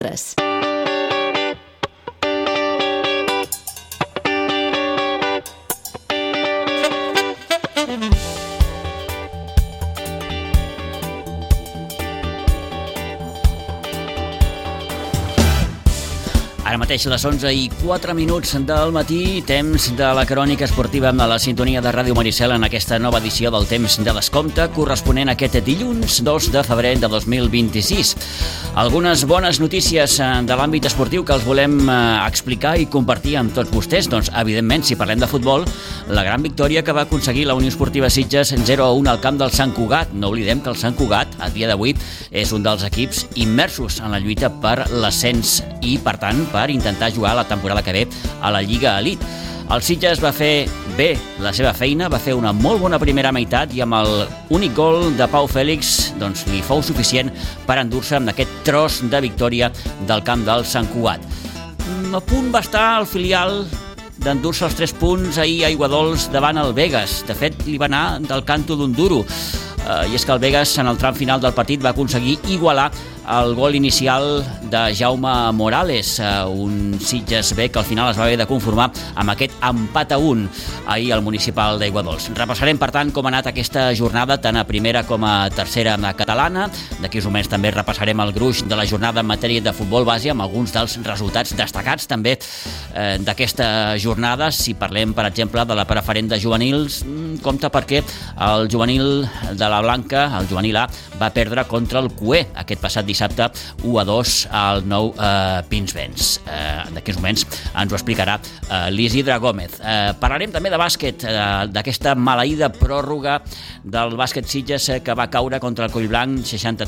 Ara mateix les 11:04 del matí, temps de la crònica esportiva amb la sintonia de Ràdio Maricel en aquesta nova edició del Temps de Descompte, corresponent a aquest dilluns 2 de febrer de 2026. Algunes bones notícies de l'àmbit esportiu que els volem explicar i compartir amb tots vostès. Doncs, evidentment, si parlem de futbol, la gran victòria que va aconseguir la Unió Esportiva Sitges 0-1 al camp del Sant Cugat. No oblidem que el Sant Cugat, a dia d'avui, és un dels equips immersos en la lluita per l'ascens i, per tant, per intentar jugar la temporada que ve a la Lliga Elite. El Sitges va fer bé la seva feina, va fer una molt bona primera meitat i amb el únic gol de Pau Fèlix doncs, li fou suficient per endur-se amb aquest tros de victòria del camp del Sant Cugat. A punt va estar el filial d'endur-se els 3 punts ahir a Aiguadols davant el Begues. De fet, li va anar del canto d'un duro. I és que el Begues, en el tram final del partit, va aconseguir igualar el gol inicial de Jaume Morales, un Sitges B que al final es va haver de conformar amb aquest empat a 1 ahir al municipal d'Aiguadols. Repassarem, per tant, com ha anat aquesta jornada tant a primera com a tercera catalana. D'aquí uns moments també repassarem el gruix de la jornada en matèria de futbol base amb alguns dels resultats destacats també d'aquesta jornada. Si parlem, per exemple, de la preferent de juvenils, compte perquè el juvenil de la Blanca, el juvenil A, va perdre contra el Cué aquest passat dissabte 1-2 al nou Pinsbens. D'aquí uns moments ens ho explicarà l'Isidre Gómez. Parlarem també de bàsquet, d'aquesta maleïda pròrroga del bàsquet Sitges que va caure contra el Collblanc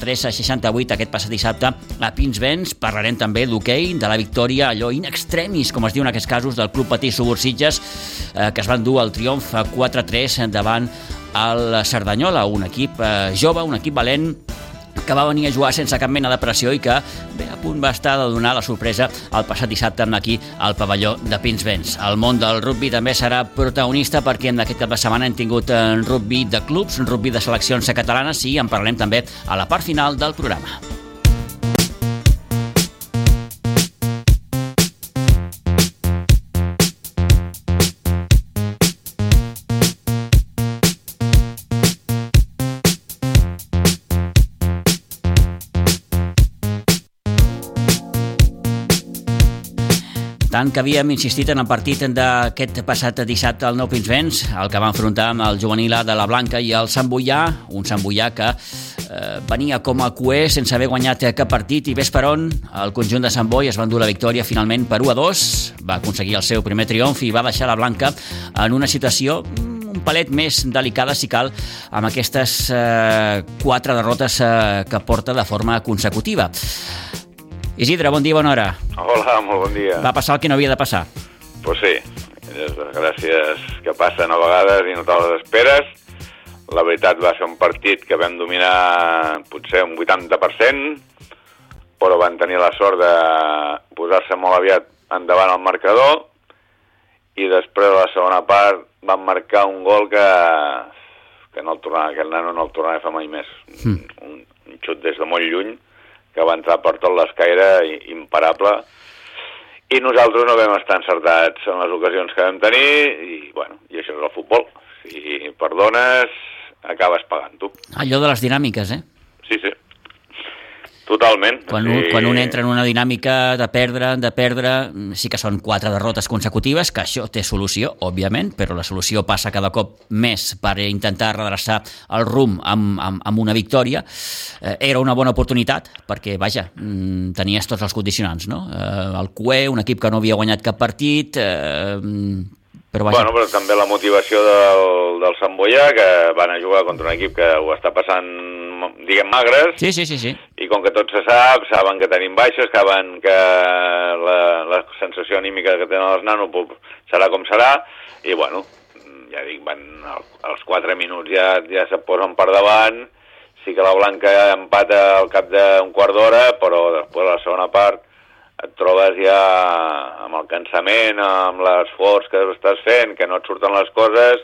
63-68 aquest passat dissabte a Pinsbens. Parlarem també d'hoquei, de la victòria allò in extremis, com es diu en aquests casos, del Club Patí Subur Sitges, que es van dur el triomf 4-3 davant el Cerdanyola, un equip jove, un equip valent, que va venir a jugar sense cap mena de pressió i que bé, a punt va estar de donar la sorpresa el passat dissabte aquí al pavelló de Pinsbens. El món del rugbi també serà protagonista perquè en aquest cap de setmana hem tingut rugbi de clubs, rugbi de seleccions catalanes i en parlarem també a la part final del programa. Tant que havíem insistit en el partit d'aquest passat dissabte al Nou Pinsbens, el que va enfrontar amb el juvenil A de la Blanca i el Sant Boià, un Sant Boià que venia com a cué sense haver guanyat cap partit i ves per on el conjunt de Sant Boi es va endur la victòria finalment per 1-2, va aconseguir el seu primer triomf i va deixar la Blanca en una situació un palet més delicada, si cal, amb aquestes 4 derrotes que porta de forma consecutiva. Isidre, bon dia, bona hora. Hola, molt bon dia. Va passar el que no havia de passar. Pues sí, les desgràcies que passen a vegades i no te les esperes. La veritat va ser un partit que vam dominar potser un 80%, però van tenir la sort de posar-se molt aviat endavant al marcador i després de la segona part van marcar un gol que no el tornava, aquest nano no el tornava a fer mai més. Un xut des de molt lluny que va entrar per tot l'escaire, imparable, i nosaltres no vam estar encertats en les ocasions que vam tenir, i bueno, i això és el futbol. Si perdones, acabes pagant tu. Allò de les dinàmiques, eh? Sí, sí. Totalment. Quan un entra en una dinàmica de perdre, sí que són 4 derrotes consecutives, que això té solució, òbviament, però la solució passa cada cop més per intentar redreçar el rumb amb una victòria. Era una bona oportunitat, perquè, vaja, tenies tots els condicionants, no? El Cué, un equip que no havia guanyat cap partit, però vaja. Bueno, però també la motivació del Sant Boià, que van a jugar contra un equip que ho està passant, diguem, magres. Sí. I com que tot se sap, saben que tenim baixes, saben que la sensació anímica que tenen els nanos serà com serà, i bueno, ja dic, als 4 minuts ja se posen per davant, sí que la Blanca empata al cap d'un quart d'hora, però després la segona part et trobes ja amb el cansament, amb l'esforç que estàs fent, que no et surten les coses,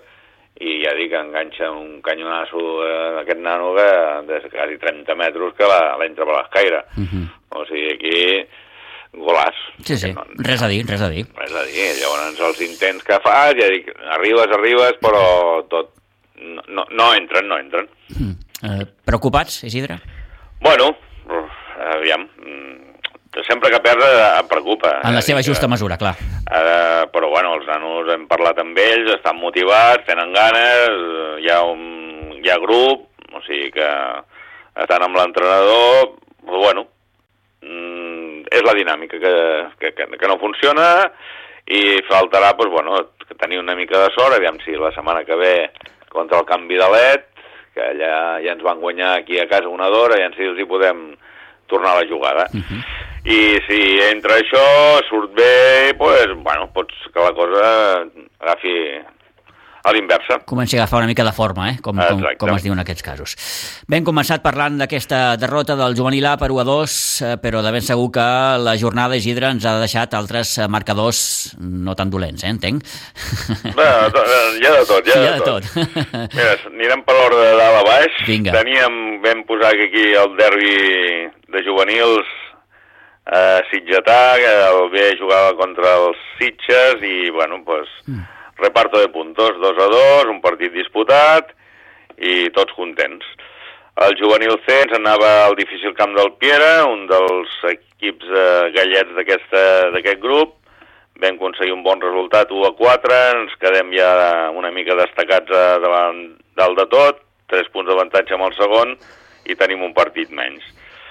i ja dic, enganxa un canyonasso d'aquest nano que des de quasi 30 metres que l'entra per l'escaire. O sigui, aquí, golaç. Sí, res a dir. Res a dir. Llavors els intents que fas, ja dic, arribes, però tot no entren. Preocupats, Isidre? Bueno, aviam, sempre que perds em preocupa. En la seva justa mesura, clar. Però bueno, els nanos hem parlat amb ells, estan motivats, tenen ganes, hi ha grup, o sigui que estan amb l'entrenador, però bueno, és la dinàmica que no funciona i faltarà, doncs, bueno, tenir una mica de sort, aviam si la setmana que ve contra el canvi de LED, que ja ens van guanyar aquí a casa una d'hora, i si els hi podem tornar a la jugada. I si entre això surt bé, doncs, bueno, pots que la cosa agafi a l'inversa. Comenci a agafar una mica de forma, com es diu en aquests casos. Bé, hem començat parlant d'aquesta derrota del juvenil A per 1-2, però de ben segur que la jornada, Isidre, ens ha deixat altres marcadors no tan dolents, entenc? Bé, hi ha de tot. Mira, anirem per l'ordre de dalt a baix. Vinga. Vam posar aquí el derbi de juvenils sitgetà, que el B jugava contra els Sitges i, bueno, doncs... reparto de puntos, 2-2, un partit disputat i tots contents. El juvenil C ens anava al difícil camp del Piera, un dels equips gallets d'aquest grup. Vam aconseguir un bon resultat, 1-4, ens quedem ja una mica destacats dalt de tot, 3 punts d'avantatge amb el segon i tenim un partit menys.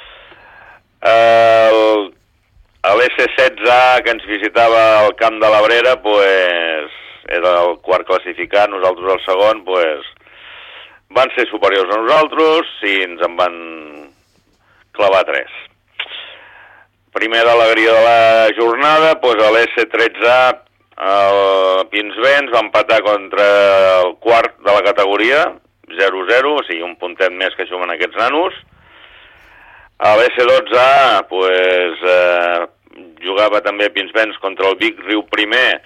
L'S16A que ens visitava al camp de l'Abrera, doncs era el quart classificat, nosaltres el segon, doncs van ser superiors a nosaltres i ens en van clavar 3. Primera alegria de la jornada, doncs l'S13A, el Pinsbens, va empatar contra el quart de la categoria, 0-0, o sigui, un puntet més que juguen aquests nanos. A l'S12A, doncs, jugava també Pinsbens contra el Vic Riu Primer.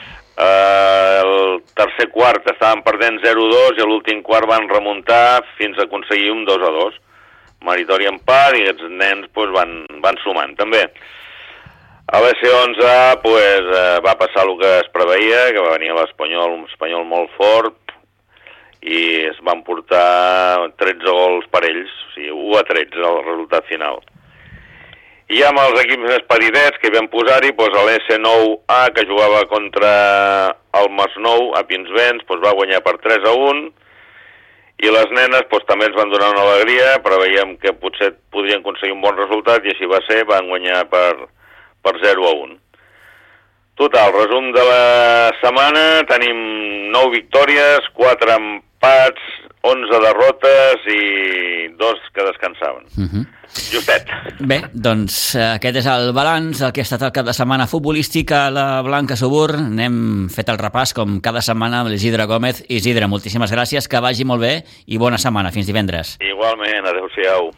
El tercer quart estaven perdent 0-2 i l'últim quart van remuntar fins a aconseguir un 2-2. Meritori empat i aquests nens van sumant també. A l'S11A va passar el que es preveia, que va venir l'Espanyol, un espanyol molt fort, i es van portar 13 gols per ells, o sigui, 1-13 el resultat final. I amb els equips més petitets que hi vam posar-hi, l'S9A, que jugava contra el Masnou a Pinsbens, va guanyar per 3-1, i les nenes també ens van donar una alegria, preveiem que potser podrien aconseguir un bon resultat, i així va ser, van guanyar per 0-1. Total, resum de la setmana, tenim 9 victòries, 4 empats, 11 derrotes i 2 que descansaven. Justet. Bé, doncs aquest és el balanç del que ha estat el cap de setmana futbolístic a la Blanca Subur. N'hem fet el repàs com cada setmana amb l'Isidre Gómez. Isidre, moltíssimes gràcies, que vagi molt bé i bona setmana. Fins divendres. Igualment, adéu-siau.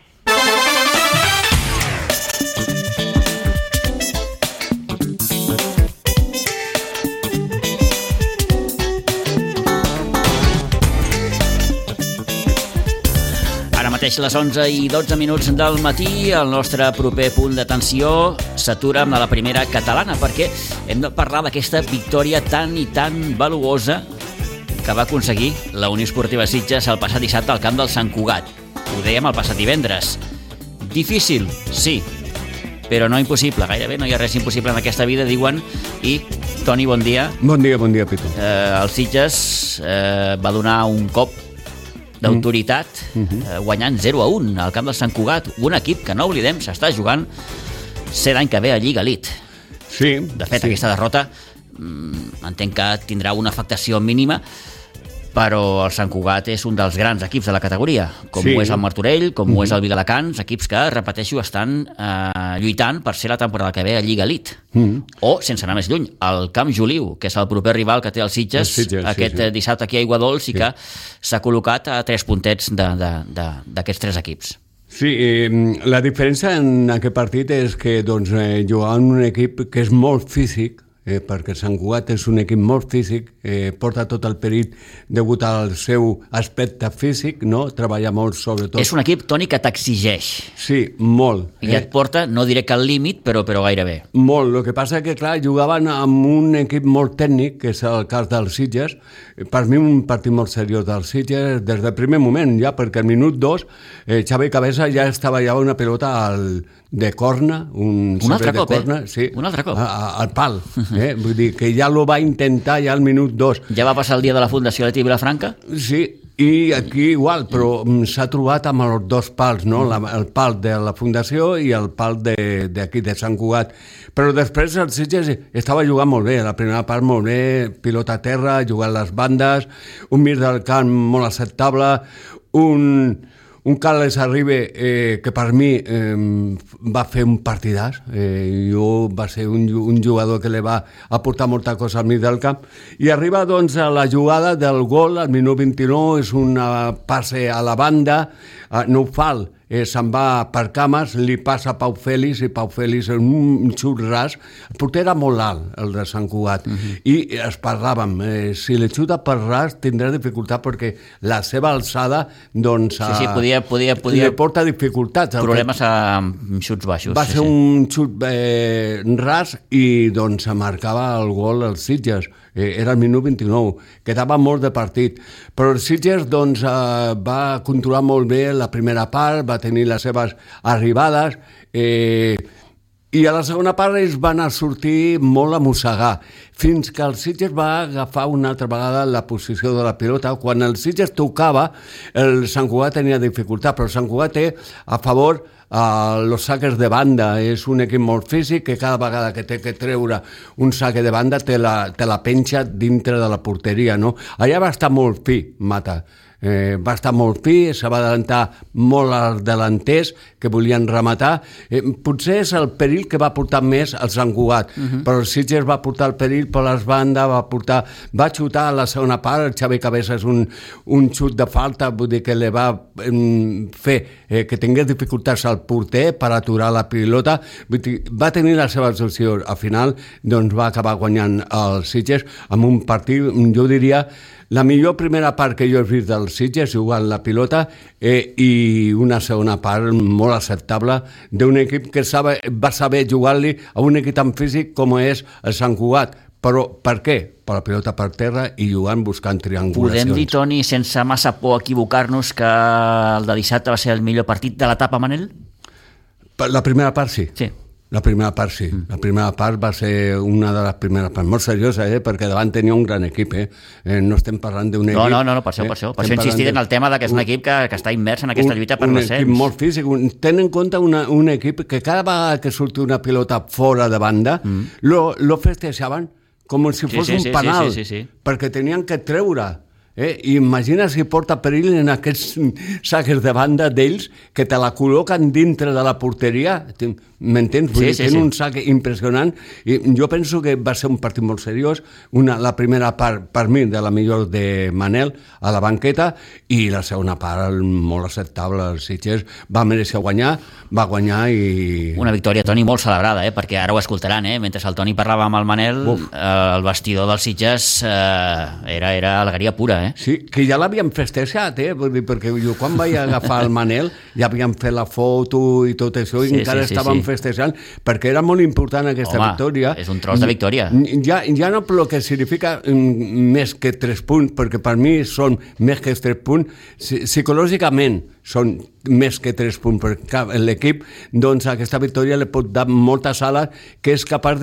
Mateix les 11:12 del matí, el nostre proper punt d'atenció s'atura amb la primera catalana, perquè hem de parlar d'aquesta victòria tan i tan valuosa que va aconseguir la Unió Esportiva Sitges el passat dissabte al camp del Sant Cugat. Ho dèiem el passat divendres. Difícil, sí, però no impossible. Gairebé no hi ha res impossible en aquesta vida, diuen. I, Toni, bon dia. Bon dia, Pitu. El Sitges va donar un cop d'autoritat, guanyant 0-1 al camp del Sant Cugat, un equip que, no oblidem, s'està jugant ser l'any que ve a Lliga Elite. Sí. De fet, aquesta derrota entenc que tindrà una afectació mínima, però el Sant Cugat és un dels grans equips de la categoria, com ho és el Martorell, com ho és el Viladecans, equips que, repeteixo, estan lluitant per ser la temporada que ve a Lliga Elite. O, sense anar més lluny, el Camp Joliu, que és el proper rival que té el Sitges, aquest dissabte aquí a Aiguadols, i que s'ha col·locat a 3 puntets d'aquests 3 equips. Sí, la diferència en aquest partit és que jugaven un equip que és molt físic, perquè Sant Cugat és un equip molt físic, porta tot el perill degut al seu aspecte físic, no? Treballa molt sobretot. És un equip, Toni, que t'exigeix. Sí, molt. I et porta, no diré que al límit, però gairebé. Molt. El que passa que, clar, jugaven amb un equip molt tècnic, que és el cas dels Sitges. Per mi un partit molt seriós dels Sitges des del primer moment, ja, perquè al minut 2 Xavi Cabeza ja estava llevant una pilota de corna, un altre cop, corna, sí, un altre cop. Al pal. Vull dir que ja lo va intentar ja al minut 2. Ja va passar el dia de la Fundació Leti Vilafranca? Sí, i aquí igual, però s'ha trobat amb els dos pals, no? El pal de la Fundació i el pal d'aquí, de Sant Cugat. Però després el Sitges estava jugant molt bé, la primera part molt bé, pilota a terra, jugant les bandes, un mig del camp molt acceptable, un Carles Arribe que per mi va fer un partidàs, va ser un jugador que li va aportar molta cosa al mig del camp, i arriba doncs a la jugada del gol al minut 29, és una passe a la banda, no ho fa, se'n va per cames, li passa a Pau Fèlix, i Pau Fèlix en un xut ras, el porter era molt alt, el de Sant Cugat, i es parlàvem, si li xuta per ras tindrà dificultat perquè la seva alçada doncs li porta dificultats. Problemes amb xuts baixos. Va ser un xut ras i doncs marcava el gol als Sitges. Era el minut 29, quedava molt de partit, però el Sitges doncs, va controlar molt bé la primera part, va tenir les seves arribades, i a la segona part ells van a sortir molt a mossegar, fins que el Sitges va agafar una altra vegada la posició de la pilota. Quan el Sitges tocava, el Sant Cugat tenia dificultat, però el Sant Cugat té a favor los saques de banda. És un equip molt físic que cada vegada que té que treure un saque de banda te la penja dintre de la porteria, no? Allà va estar molt fi, Mata. Va estar molt fi, se va adelantar molt als delanters que volien rematar. Potser és el perill que va portar més el Sant Cugat, però el Sitges va portar el perill per les bandes, va xutar a la segona part, el Xavi Cabezas un xut de falta, vull dir que li va fer que tingués dificultats al porter per aturar la pilota, va tenir les seves opcions. Al final doncs, va acabar guanyant el Sitges amb un partit, jo diria, la millor primera part que jo he vist del Sitges jugant la pilota, i una segona part molt acceptable d'un equip que va saber jugar-li a un equip tan físic com és el Sant Cugat. Però per què? Per la pilota per terra i jugant buscant triangulacions. Podem dir, Toni, sense massa por equivocar-nos, que el de dissabte va ser el millor partit de l'etapa, Manel? La primera part sí. Sí. La primera part sí. La primera part va ser una de les primeres parts molt seriosa, perquè davant tenia un gran equip. No estem parlant d'un equip... No, per això. Per això he insistit en el tema que és un equip que està immers en aquesta lluita per l'ascens. Un equip molt físic. Ten en compte un equip que cada vegada que surti una pilota fora de banda, lo festejaven com si fos un penal, perquè tenien que treure. Imagina si porta perill en aquests saques de banda d'ells que te la col·loquen dintre de la porteria. M'entens? Tenen un sac impressionant, i jo penso que va ser un partit molt seriós. La primera part, per mi, de la millor de Manel a la banqueta, i la segona part molt acceptable. El Sitges va mereixer guanyar, va guanyar i... Una victòria, Toni, molt celebrada, perquè ara ho escoltaran, mentre el Toni parlava amb el Manel, el vestidor del Sitges era alegria pura, Sí, que ja l'havíem festejat, perquè jo quan vaig agafar el Manel ja havíem fet la foto i tot això, i encara estàvem festejant, perquè era molt important aquesta victòria. És un tros de victòria. Ja no per el que significa més que 3 punts, perquè per mi són més que 3 punts, psicològicament són més que 3 punts, perquè l'equip, doncs, aquesta victòria li pot dar moltes ales, que és capaç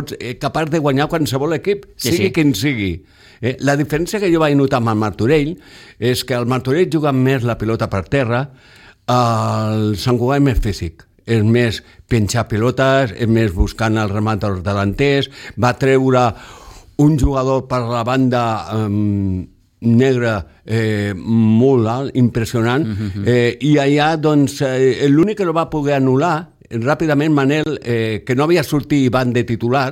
de guanyar qualsevol equip, sigui quin sigui. La diferència que jo vaig notar amb el Martorell és que el Martorell juga més la pilota per terra, el Sant Cugat és més físic, és més penjar pilotes, és més buscant el remat dels delanters, va treure un jugador per la banda negre molt alt, impressionant, i allà doncs l'únic que no va poder anul·lar ràpidament Manel, que no havia sortit Ivan de titular,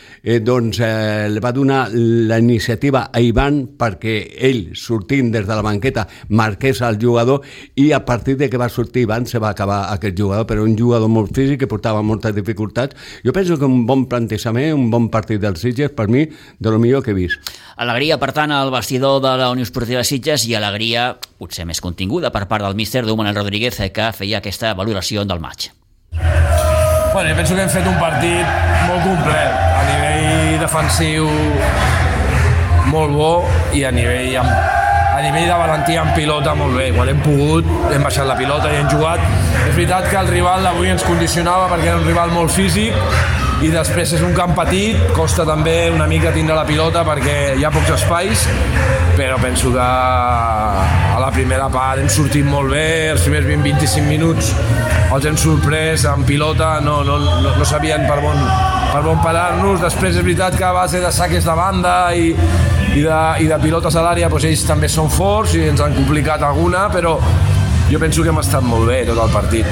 li va donar la iniciativa a Ivan perquè ell, sortint des de la banqueta, marqués al jugador, i a partir de que va sortir Ivan se va acabar aquest jugador, però un jugador molt físic que portava moltes dificultats. Jo penso que un bon plantejament, un bon partit dels Sitges, per mi, de lo millor que he vist. Alegria, per tant, al vestidor de la Unió Esportiva Sitges, i alegria, potser més continguda, per part del míster Manel Rodríguez, que feia aquesta valoració del maig. Bueno, jo penso que hem fet un partit molt complet, a nivell defensiu molt bo i a nivell de valentia en pilota molt bé. Quan hem pogut, hem baixat la pilota i hem jugat. És veritat que el rival avui ens condicionava perquè era un rival molt físic i després és un camp petit, costa també una mica tindre la pilota perquè hi ha pocs espais, però penso que a la primera part hem sortit molt bé, els primers 20-25 minuts els hem sorprès en pilota, no sabien per on parar-nos. Després és veritat que a base de saques de banda i de pilotes a l'àrea doncs ells també són forts i ens han complicat alguna, però jo penso que hem estat molt bé tot el partit.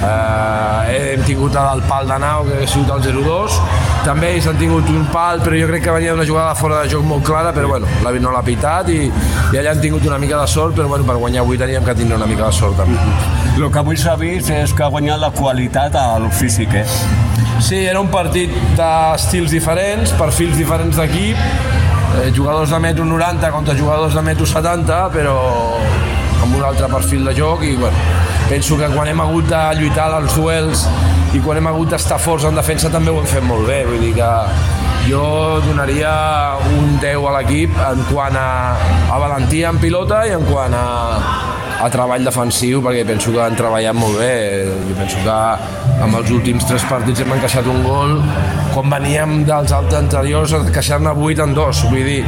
Hem tingut el pal de Nau, que ha sigut el 0-2, també ells han tingut un pal, però jo crec que venia una jugada fora de joc molt clara, però bueno, no l'ha pitat i allà han tingut una mica de sort, però bueno, per guanyar avui teníem que tindre una mica de sort també. El que avui s'ha vist és que ha guanyat la qualitat a lo físic, Sí, era un partit d'estils diferents, perfils diferents d'equip, jugadors de 1,90 m contra jugadors de 1,70 m, però amb un altre perfil de joc i bueno, penso que quan hem hagut de lluitar als duels i quan hem hagut d'estar forts en defensa també ho hem fet molt bé, vull dir que jo donaria un 10 a l'equip en quant a valentia en pilota i en quant a treball defensiu, perquè penso que han treballat molt bé. Jo penso que amb els últims 3 partits hem encaixat un gol quan veníem dels anteriors a encaixar-ne 8 en 2, vull dir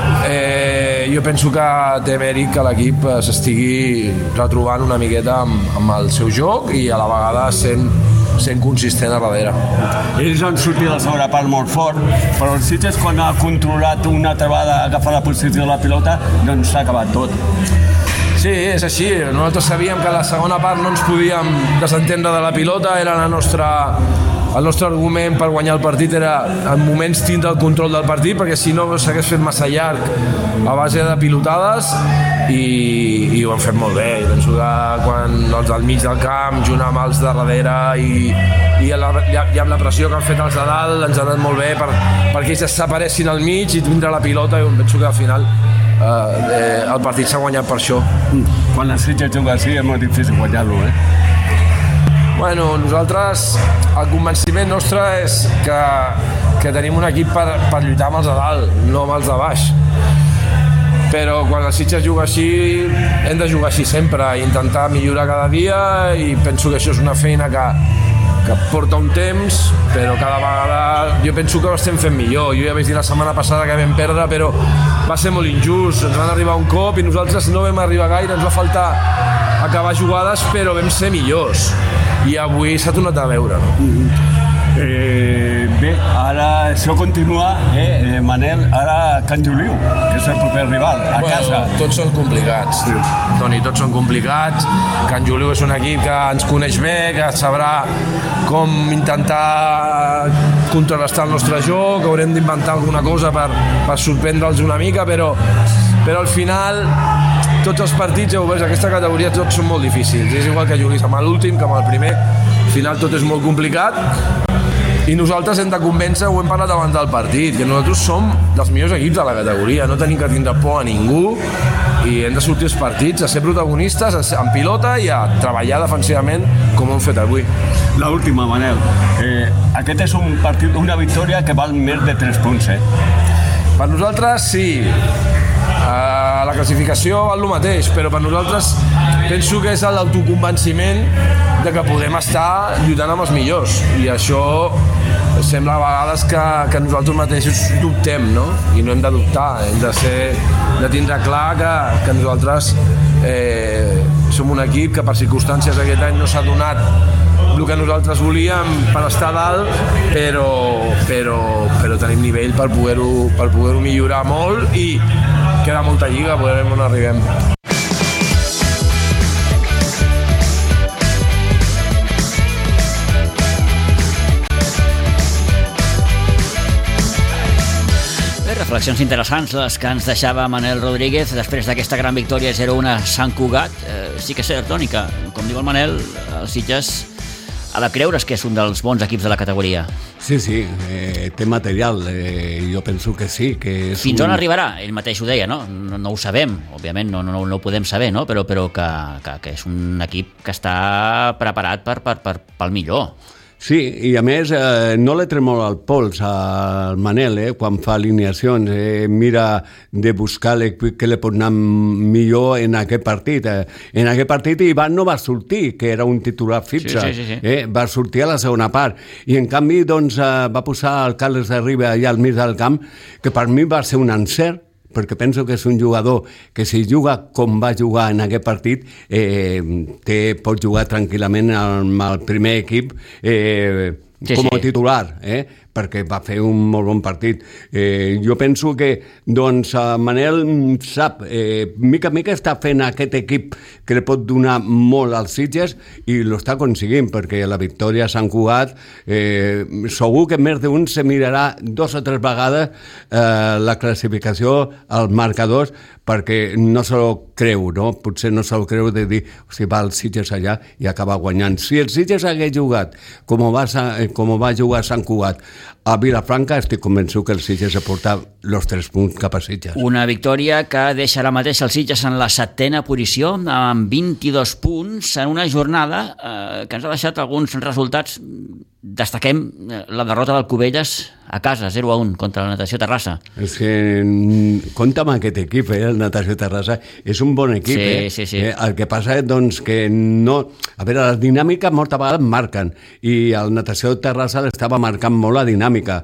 jo penso que té mèrit que l'equip s'estigui retrobant una miqueta amb el seu joc i a la vegada sent consistent a darrere. Ells han sortit a la segona part molt fort, però el Sitges quan ha controlat una altra vegada agafar la posició de la pilota, doncs s'ha acabat tot. Sí, és així. Nosaltres sabíem que a la segona part no ens podíem desentendre de la pilota, era el nostre argument per guanyar el partit era en moments tindre el control del partit, perquè si no s'hagués fet massa llarg a base de pilotades i ho han fet molt bé. Penso que quan els del mig del camp junt amb els de darrere i amb la pressió que han fet els de dalt ens ha anat molt bé perquè ells es separessin al mig i tindre la pilota, i penso que al final el partit s'ha guanyat per això. Quan el Sitges juga així és molt difícil guanyar-lo, Bueno, nosaltres, el convenciment nostre és que tenim un equip per lluitar amb els de dalt, no amb els de baix. Però quan el Sitges juga així, hem de jugar així sempre, intentar millorar cada dia, i penso que això és una feina que porta un temps, però cada vegada jo penso que ho estem fent millor. Jo ja vaig dir la setmana passada que vam perdre, però va ser molt injust, ens van arribar un cop i nosaltres no vam arribar gaire, ens va faltar acabar jugades, però vam ser millors i avui s'ha tornat a veure, Bé, ara això continua, Manel, ara Can Juliu, que és el proper rival, a casa. Tots són complicats, Toni, tots són complicats. Can Juliu és un equip que ens coneix bé, que sabrà com intentar contrarrestar el nostre joc, haurem d'inventar alguna cosa per sorprendre'ls una mica, però al final tots els partits, ja ho veus, aquesta categoria tots són molt difícils, és igual que juguis amb l'últim que amb el primer, al final tot és molt complicat i nosaltres hem de convèncer, ho hem parlat abans del partit, que nosaltres som dels millors equips de la categoria, no tenim que tindre por a ningú i hem de sortir els partits a ser protagonistes en pilota i a treballar defensivament com ho hem fet avui. L'última, Manel, aquest és un partit, una victòria que val més de 3 punts, Per nosaltres sí, la classificació val el mateix, però per nosaltres penso que és l'autoconvenciment de que podem estar lluitant amb els millors, i això sembla a vegades que nosaltres mateixos dubtem, no? I no hem de dubtar, hem de tindre clar que nosaltres som un equip que per circumstàncies aquest any no s'ha donat el que nosaltres volíem per estar dalt, però tenim nivell per poder-ho millorar molt i queda molta lliga, veurem on arribem. Reflexions interessants les que ens deixava Manel Rodríguez després d'aquesta gran victòria 0-1 a Sant Cugat. Sí que és cert, Toni, que, com diu el Manel, el Sitges ha de creure's que és un dels bons equips de la categoria. Sí, té material, jo penso que sí. Que és Fins on arribarà? Ell mateix ho deia, no? No ho sabem, òbviament, no ho podem saber, no? Però que és un equip que està preparat pel millor. Sí, i a més no li tremol el pols al Manel quan fa alineacions, mira de buscar l'equip que li pot anar millor en aquest partit. En aquest partit Ivan no va sortir, que era un titular fixe, sí. Va sortir a la segona part, i en canvi doncs, va posar el Carles de Riba allà al mig del camp, que per mi va ser un encert, perquè penso que és un jugador que si juga com va jugar en aquest partit pot jugar tranquil·lament amb el primer equip com a titular, perquè va fer un molt bon partit. Jo penso que doncs, Manel sap, mica en mica està fent aquest equip que li pot donar molt als Sitges i l'està aconseguint, perquè la victòria a Sant Cugat segur que més d'un se mirarà 2 o 3 vegades la classificació, els marcadors, perquè no se lo creu, no? Potser no se lo creu de dir, hosti, va el Sitges allà i acaba guanyant. Si el Sitges hagués jugat com va jugar Sant Cugat a Vilafranca, estic convençut que el Sitges ha portat els 3 punts cap a Sitges. Una victòria que deixa ara mateix el Sitges en la 7ª posició, amb 22 punts, en una jornada que ens ha deixat alguns resultats. Destaquem la derrota del Cubelles a casa, 0-1 contra la Natació Terrassa. És que compta amb aquest equip, el Natació Terrassa és un bon equip. Sí. El que passa és doncs, que no... A veure, les dinàmiques moltes vegades marquen, i el Natació Terrassa l'estava marcant molt la dinàmica.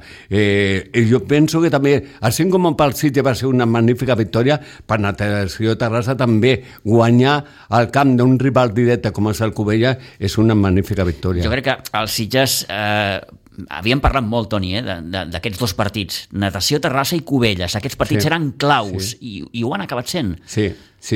I jo penso que també, així com pel Sitges va ser una magnífica victòria, per Natació Terrassa també guanyar al camp d'un rival directe com és el Cubelles és una magnífica victòria. Jo crec que el Sitges... havíem parlat molt, Toni, d'aquests 2 partits, Natació Terrassa i Cubelles. Aquests partits eren claus, i ho han acabat sent. Sí.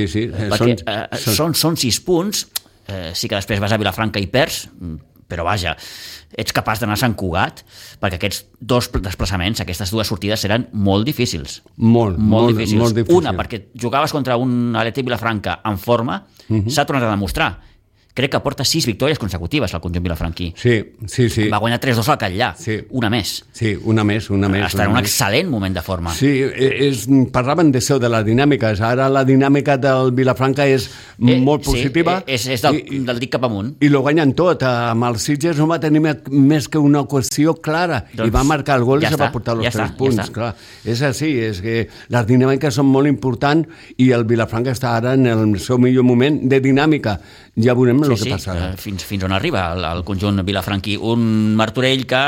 Perquè són 6 punts, sí que després vas a Vilafranca i perds, però vaja, ets capaç d'anar a Sant Cugat, perquè aquests 2 desplaçaments, aquestes 2 sortides seran molt difícils. Molt difícils. Molt difícil. Una, perquè jugaves contra un Atlètic Vilafranca en forma, s'ha tornat a demostrar. Crec que porta 6 victòries consecutives al conjunt vilafranquí. Sí. Va guanyar 3-2 al Catllà, una més. Sí, una més. Està en un excel·lent moment de forma. Sí, parlaven d'això, de les dinàmiques. Ara la dinàmica del Vilafranca és molt positiva. És del dic cap amunt. I lo guanyen tot. Amb els Sitges no va tenir més que una qüestió clara. I va marcar el gol i se va portar els 3 punts. Clar. És així, és que les dinàmiques són molt importants i el Vilafranca està ara en el seu millor moment de dinàmica. Ja veurem el que passarà. Fins on arriba el conjunt vilafranquí. Un Martorell que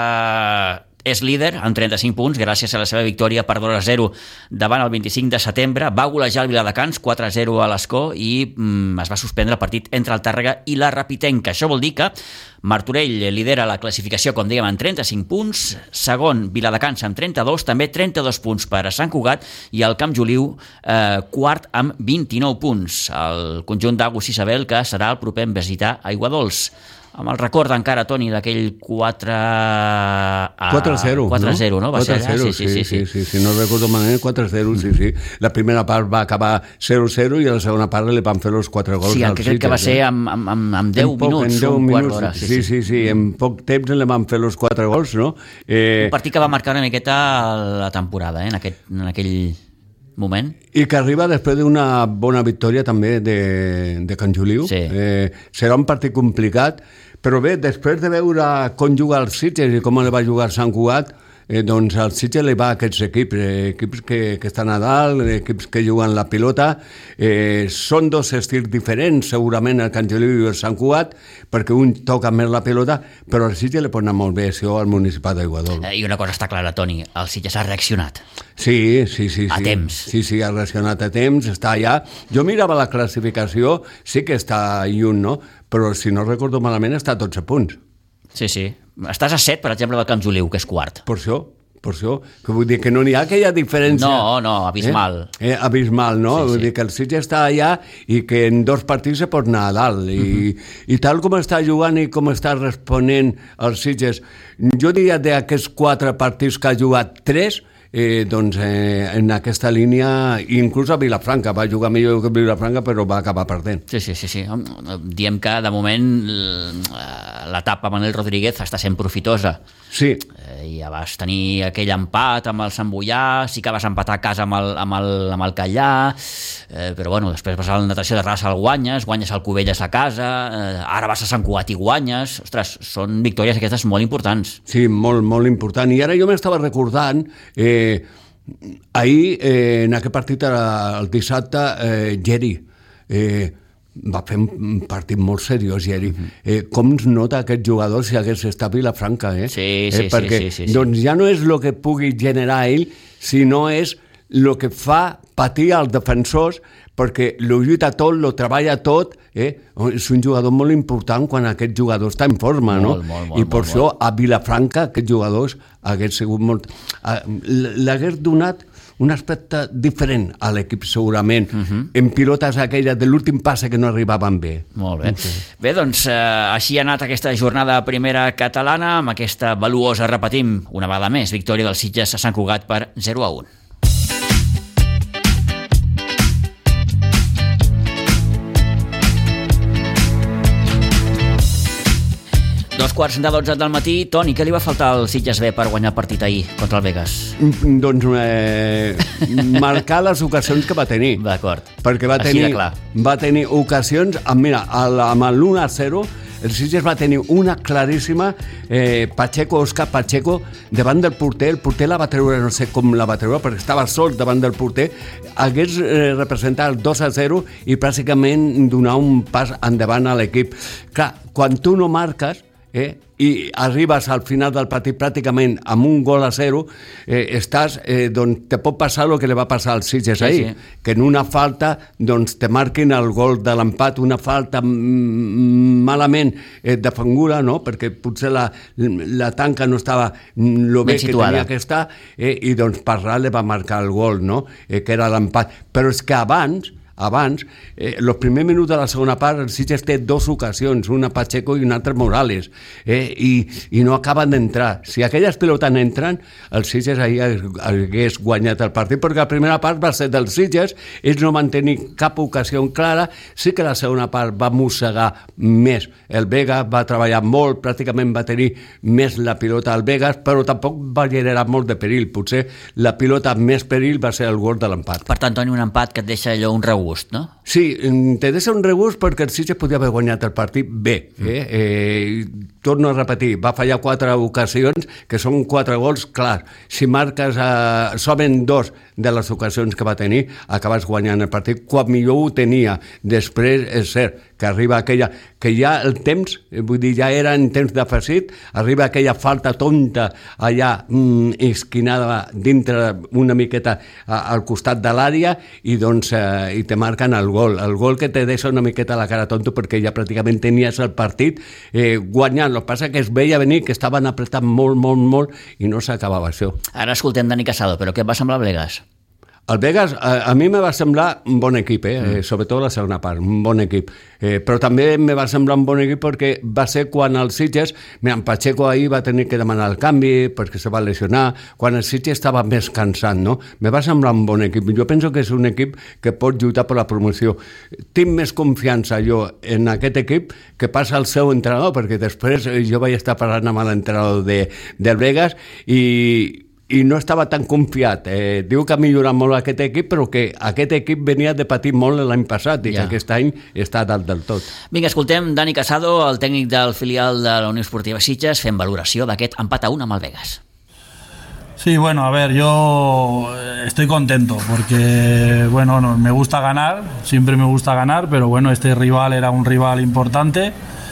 és líder amb 35 punts gràcies a la seva victòria per 2-0 davant el 25 de setembre. Va golejar el Viladecans 4-0 a l'Escó i es va suspendre el partit entre el Tàrrega i la Rapitenca. Això vol dir que Martorell lidera la classificació, com dèiem, amb 35 punts, segon Viladecans amb 32, també 32 punts per a Sant Cugat, i el Camp Joliu quart amb 29 punts. El conjunt d'Aigües Isabel, que serà el proper en visitar Aiguadols. Amb el record encara, Toni, d'aquell 4-0, 4-0, no? Va ser allà? Sí, no recordo malament, 4-0, sí. La primera part va acabar 0-0 i a la segona part li van fer els 4 gols. Sí, crec que va ser amb 10 minuts, un quart d'hora. Sí, en poc temps li van fer els 4 gols, no? Un partit que va marcar una miqueta la temporada, en aquell moment. I que arriba després d'una bona victòria també de Can Juliu. Serà un partit complicat, però bé, després de veure com juga el Sitges i com li va jugar Sant Cugat, doncs al Sitges li va a aquests equips que estan a dalt, equips que juguen la pilota. Són 2 estils diferents, segurament el Can Juliu i el Sant Cugat, perquè un toca més la pilota, però al Sitges li pot anar molt bé això al Municipal d'Aiguadols. I una cosa està clara, Toni, el Sitges ha reaccionat. Sí. A temps. Sí, ha reaccionat a temps, està allà. Jo mirava la classificació, sí que està lluny, no? Però si no recordo malament està a 12 punts. Sí. Estàs a 7, per exemple, del Camp Joliu, que és quart. Per això, que vull dir que no n'hi ha aquella diferència. No, abismal. Abismal, no? Vull dir que el Sitges està allà i que en 2 partits se pot anar a dalt. I tal com està jugant i com està responent el Sitges, jo diria d'aquests 4 partits que ha jugat 3, doncs, en aquesta línia, inclús a Vilafranca, va jugar millor que Vilafranca, però va acabar perdent. Sí. Diem que, de moment, l'etapa Manel Rodríguez està sent profitosa. Sí. Ja vas tenir aquell empat amb el Sant Boià, sí que vas empatar a casa amb el Callà, però bueno, després vas a la natació de Rassa, el guanyes el Cubelles a casa, ara vas a Sant Cugat i guanyes. Ostres, són victòries aquestes molt importants. Sí, molt, molt important. I ara jo m'estava recordant, ahir, en aquest partit, el dissabte, Geri, va fer un partit molt seriós, Geri. Com es nota aquest jugador si hagués estat a Vilafranca, Sí. Perquè doncs ja no és el que pugui generar ell, sinó és el que fa patir als defensors, perquè lo lluita tot, lo treballa tot, és un jugador molt important quan aquest jugador està en forma, no? I per això a Vilafranca aquests jugadors hagués sigut molt... l'hagués donat un aspecte diferent a l'equip, segurament, en pilotes aquelles de l'últim passe que no arribaven bé. Molt bé. Bé, doncs, així ha anat aquesta jornada primera catalana, amb aquesta valuosa, repetim, una vegada més, victòria dels Sitges a Sant Cugat per 0-1. 11:45 del matí. Toni, què li va faltar al Sitges B per guanyar el partit ahir contra el Vegas? Doncs marcar les ocasions que va tenir. D'acord. Perquè va tenir ocasions, amb l'1-0, el Sitges va tenir una claríssima, Òscar Pacheco, davant del porter. El porter la va treure, no sé com la va treure, perquè estava sol davant del porter. Hagués representat el 2-0 i pràcticament donar un pas endavant a l'equip. Clar, quan tu no marques, i arribes al final del partit pràcticament amb 1-0, doncs te pot passar el que li va passar al Sitges ahir, que en una falta doncs te marquin el gol de l'empat, una falta malament defenguda, no? Perquè potser la tanca no estava lo bé que tenia que estar, i doncs Parral li va marcar el gol, no? Que era l'empat. Però és que abans, els primers minuts de la segona part, el Sitges té dues ocasions, una Pacheco i una altra Morales, i no acaben d'entrar. Si aquelles pilotes entren, el Sitges ahir hagués guanyat el partit, perquè la primera part va ser dels Sitges, ells no van tenir cap ocasió clara. Sí que la segona part va mossegar més. El Vegas va treballar molt, pràcticament va tenir més la pilota al Vegas, però tampoc va generar molt de perill. Potser la pilota més perill va ser el gol de l'empat. Per tant, Toni, un empat que et deixa allò un regust, no? Sí, te deixa un regust perquè el Sitges podia haver guanyat el partit bé. Torno a repetir, va fallar 4 ocasions, que són 4 gols, clar. Si marques somen 2 de les ocasions que va tenir, acabes guanyant el partit, quan millor ho tenia. Després, és cert, que arriba aquella... que ja el temps, vull dir, ja era en temps d'afegit, arriba aquella falta tonta allà esquinada dintre una miqueta al costat de l'àrea i doncs i te marquen el gol que te deixa una miqueta la cara tonto perquè ja pràcticament tenies el partit guanyant. El que passa que es veia venir que estaven apretant molt i no s'acabava això. Ara escoltem Dani Casado, però què et va semblar el Vegas? El Vegas, a mi me va semblar un bon equip, sobretot la segona part, un bon equip. Però també me va semblar un bon equip perquè va ser quan el Sitges, mira, en Pacheco ahir va tenir que demanar el canvi perquè se va lesionar, quan el Sitges estava més cansat, no? Me va semblar un bon equip. Jo penso que és un equip que pot lluitar per la promoció. Tinc més confiança jo en aquest equip que passa el seu entrenador, perquè després jo vaig estar parlant amb l'entrenador del Vegas i no estava tan confiat. Diu que ha millorat molt aquest equip, però que aquest equip venia de patir molt l'any passat i que aquest any està dalt del tot. Vinga, escoltem Dani Casado, el tècnic del filial de la Unió Esportiva Sitges, fent valoració d'aquest empat a 1 amb el Vegas. Sí, bueno, a ver, yo estoy contento porque, bueno, me gusta ganar, siempre me gusta ganar, pero bueno, este rival era un rival importante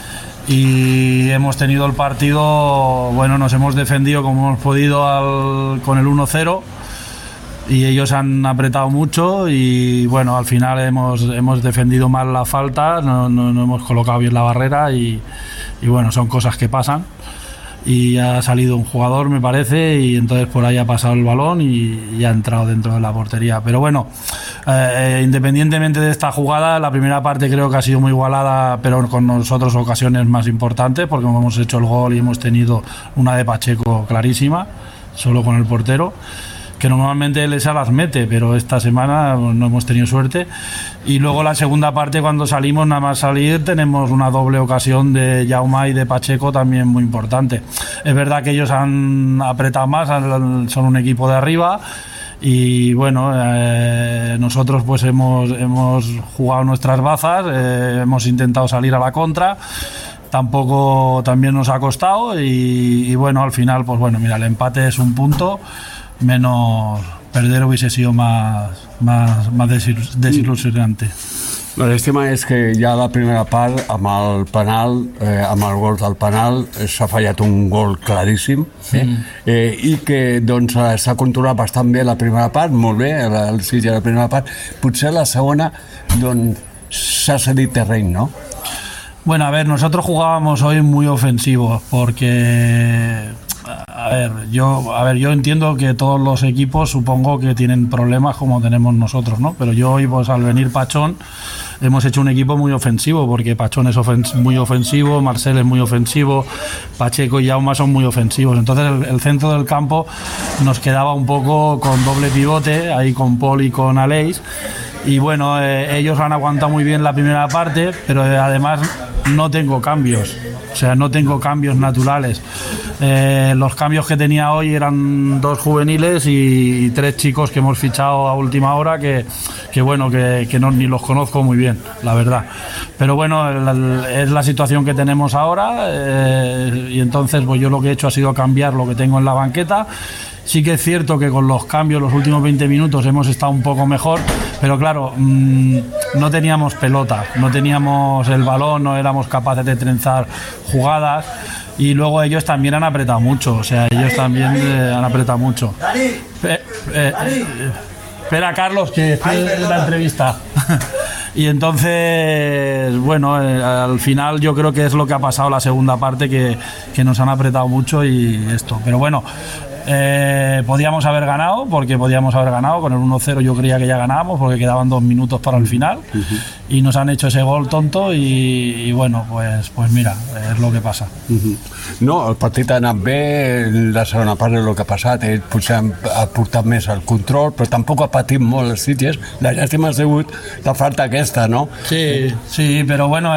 y hemos tenido el partido, bueno, nos hemos defendido como hemos podido con el 1-0 y ellos han apretado mucho y bueno, al final hemos defendido mal la falta, no hemos colocado bien la barrera y bueno, son cosas que pasan. Y ha salido un jugador, me parece, y entonces por ahí ha pasado el balón y ha entrado dentro de la portería. Pero bueno, independientemente de esta jugada, la primera parte creo que ha sido muy igualada, pero con nosotros ocasiones más importantes, porque hemos hecho el gol y hemos tenido una de Pacheco clarísima, solo con el portero, que normalmente él esas las mete, pero esta semana no hemos tenido suerte. Y luego la segunda parte, cuando salimos, nada más salir, tenemos una doble ocasión de Jaume y de Pacheco también muy importante. Es verdad que ellos han apretado más, son un equipo de arriba. Y bueno, nosotros pues hemos jugado nuestras bazas, hemos intentado salir a la contra, también nos ha costado y bueno, al final pues bueno, mira, el empate es un punto, menos perder hubiese sido más desilusionante. L'estima és que ja a la primera part, amb el penal, amb el gol del penal, s'ha fallat un gol claríssim, i que doncs s'ha controlat bastant bé la primera part, molt bé, el Sitges la primera part. Potser la segona doncs s'ha cedit terreny, ¿no? Bueno, a ver, nosotros jugábamos hoy muy ofensivos porque... A ver, yo entiendo que todos los equipos supongo que tienen problemas como tenemos nosotros, ¿no? Pero yo hoy, pues al venir Pachón, hemos hecho un equipo muy ofensivo, porque Pachón es muy ofensivo, Marcel es muy ofensivo, Pacheco y Jaume son muy ofensivos. Entonces el centro del campo nos quedaba un poco con doble pivote, ahí con Paul y con Aleix. Y bueno, ellos han aguantado muy bien la primera parte, pero además no tengo cambios, o sea, no tengo cambios naturales. Los cambios que tenía hoy eran 2 juveniles y 3 chicos que hemos fichado a última hora que bueno, que no, ni los conozco muy bien, la verdad. Pero bueno, es la situación que tenemos ahora, y entonces pues yo lo que he hecho ha sido cambiar lo que tengo en la banqueta. Sí que es cierto que con los cambios los últimos 20 minutos hemos estado un poco mejor, pero claro, no teníamos pelota, no teníamos el balón, no éramos capaces de trenzar jugadas, y luego ellos también han apretado mucho, o sea, ellos también han apretado mucho. Espera, Carlos, que estoy en la entrevista. Y entonces, bueno, al final yo creo que es lo que ha pasado la segunda parte, que nos han apretado mucho y esto, pero bueno. Podíamos haber ganado, con el 1-0 yo creía que ya ganábamos porque quedaban 2 minutos para el final, y nos han hecho ese gol tonto y bueno, pues mira, és lo que passa. No, el partit ha anat bé, la segona part és el que ha passat, ell potser ha portat més el control, però tampoc ha patit molt els Sitges, la llàstima ha sigut la falta aquesta, no? Sí, pero bueno,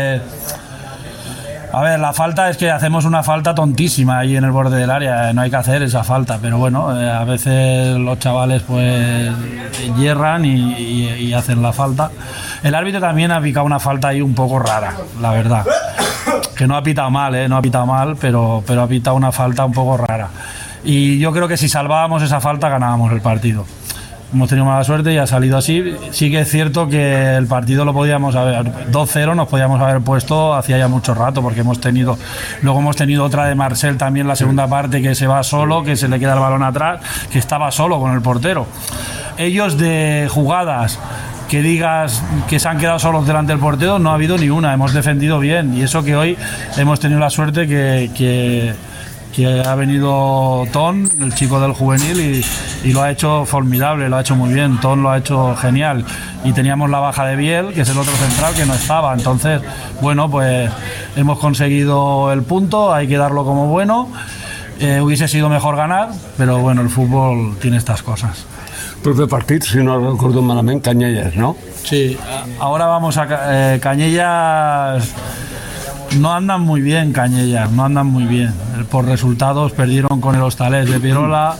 a ver, la falta es que hacemos una falta tontísima ahí en el borde del área, no hay que hacer esa falta, pero bueno, a veces los chavales pues hierran y hacen la falta. El árbitro también ha picado una falta ahí un poco rara, la verdad, que no ha pitado mal, pero ha pitado una falta un poco rara, y yo creo que si salvábamos esa falta ganábamos el partido. Hemos tenido mala suerte y ha salido así. Sí que es cierto que el partido lo podíamos haber 2-0, nos podíamos haber puesto hacía ya mucho rato, porque luego hemos tenido otra de Marcel también, la segunda parte, que se va solo, que se le queda el balón atrás, que estaba solo con el portero. Ellos, de jugadas que digas que se han quedado solos delante del portero, no ha habido ni una, hemos defendido bien, y eso que hoy hemos tenido la suerte que ha venido Ton, el chico del juvenil, y lo ha hecho formidable, lo ha hecho muy bien. Ton lo ha hecho genial, y teníamos la baja de Biel, que es el otro central, que no estaba. Entonces, bueno, pues hemos conseguido el punto, hay que darlo como bueno. Hubiese sido mejor ganar, pero bueno, el fútbol tiene estas cosas. Proper partit, si no recordo malament, Canyelles, ¿no? Sí, ahora vamos a Canyelles. No andan muy bien Cañellas, no andan muy bien. Por resultados perdieron con el Hostalés de Pirola,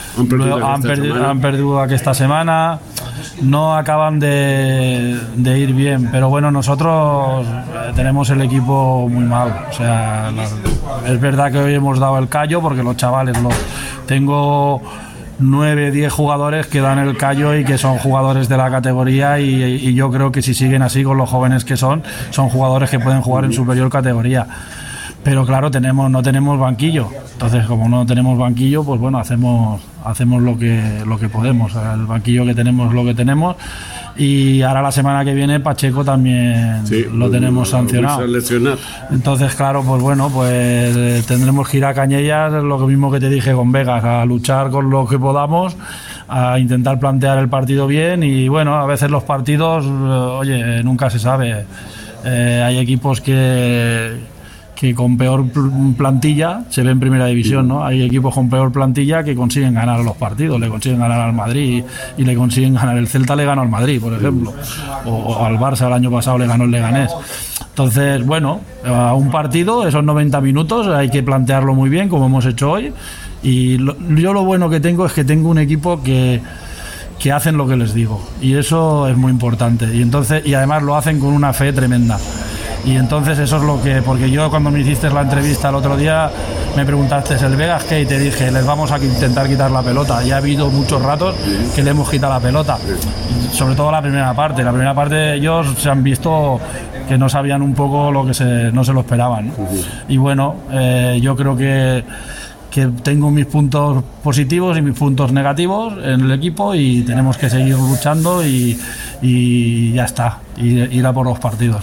han perdido esta semana, no acaban de ir bien, pero bueno, nosotros tenemos el equipo muy mal. O sea, es verdad que hoy hemos dado el callo, porque los chavales, tengo 9, 10 jugadores que dan el callo y que son jugadores de la categoría, y yo creo que si siguen así con los jóvenes que son jugadores que pueden jugar en superior categoría. Pero claro, no tenemos banquillo. Entonces, como no tenemos banquillo, pues bueno, hacemos lo que podemos. El banquillo que tenemos es lo que tenemos, y ahora la semana que viene Pacheco también lo tenemos sancionado. Entonces, claro, pues bueno, pues tendremos que ir a Cañellas, lo mismo que te dije con Vegas, a luchar con lo que podamos, a intentar plantear el partido bien. Y bueno, a veces los partidos, oye, nunca se sabe. Hay equipos que que con peor plantilla se ve en primera división, ¿no? Hay equipos con peor plantilla que consiguen ganar los partidos, le consiguen ganar al Madrid y le consiguen ganar. El Celta le ganó al Madrid, por ejemplo, o al Barça el año pasado le ganó el Leganés. Entonces, bueno, a un partido, esos 90 minutos hay que plantearlo muy bien, como hemos hecho hoy, y yo lo bueno que tengo es que tengo un equipo que hacen lo que les digo, y eso es muy importante, y además lo hacen con una fe tremenda. Y entonces eso es lo que, porque yo cuando me hiciste la entrevista el otro día me preguntaste ¿el Vegas qué? Y te dije, les vamos a intentar quitar la pelota. Y ha habido muchos ratos que le hemos quitado la pelota, sobre todo la primera parte ellos se han visto que no sabían un poco no se lo esperaban, ¿no? Y bueno, yo creo que tengo mis puntos positivos y mis puntos negativos en el equipo y tenemos que seguir luchando y ya está, ir a por los partidos.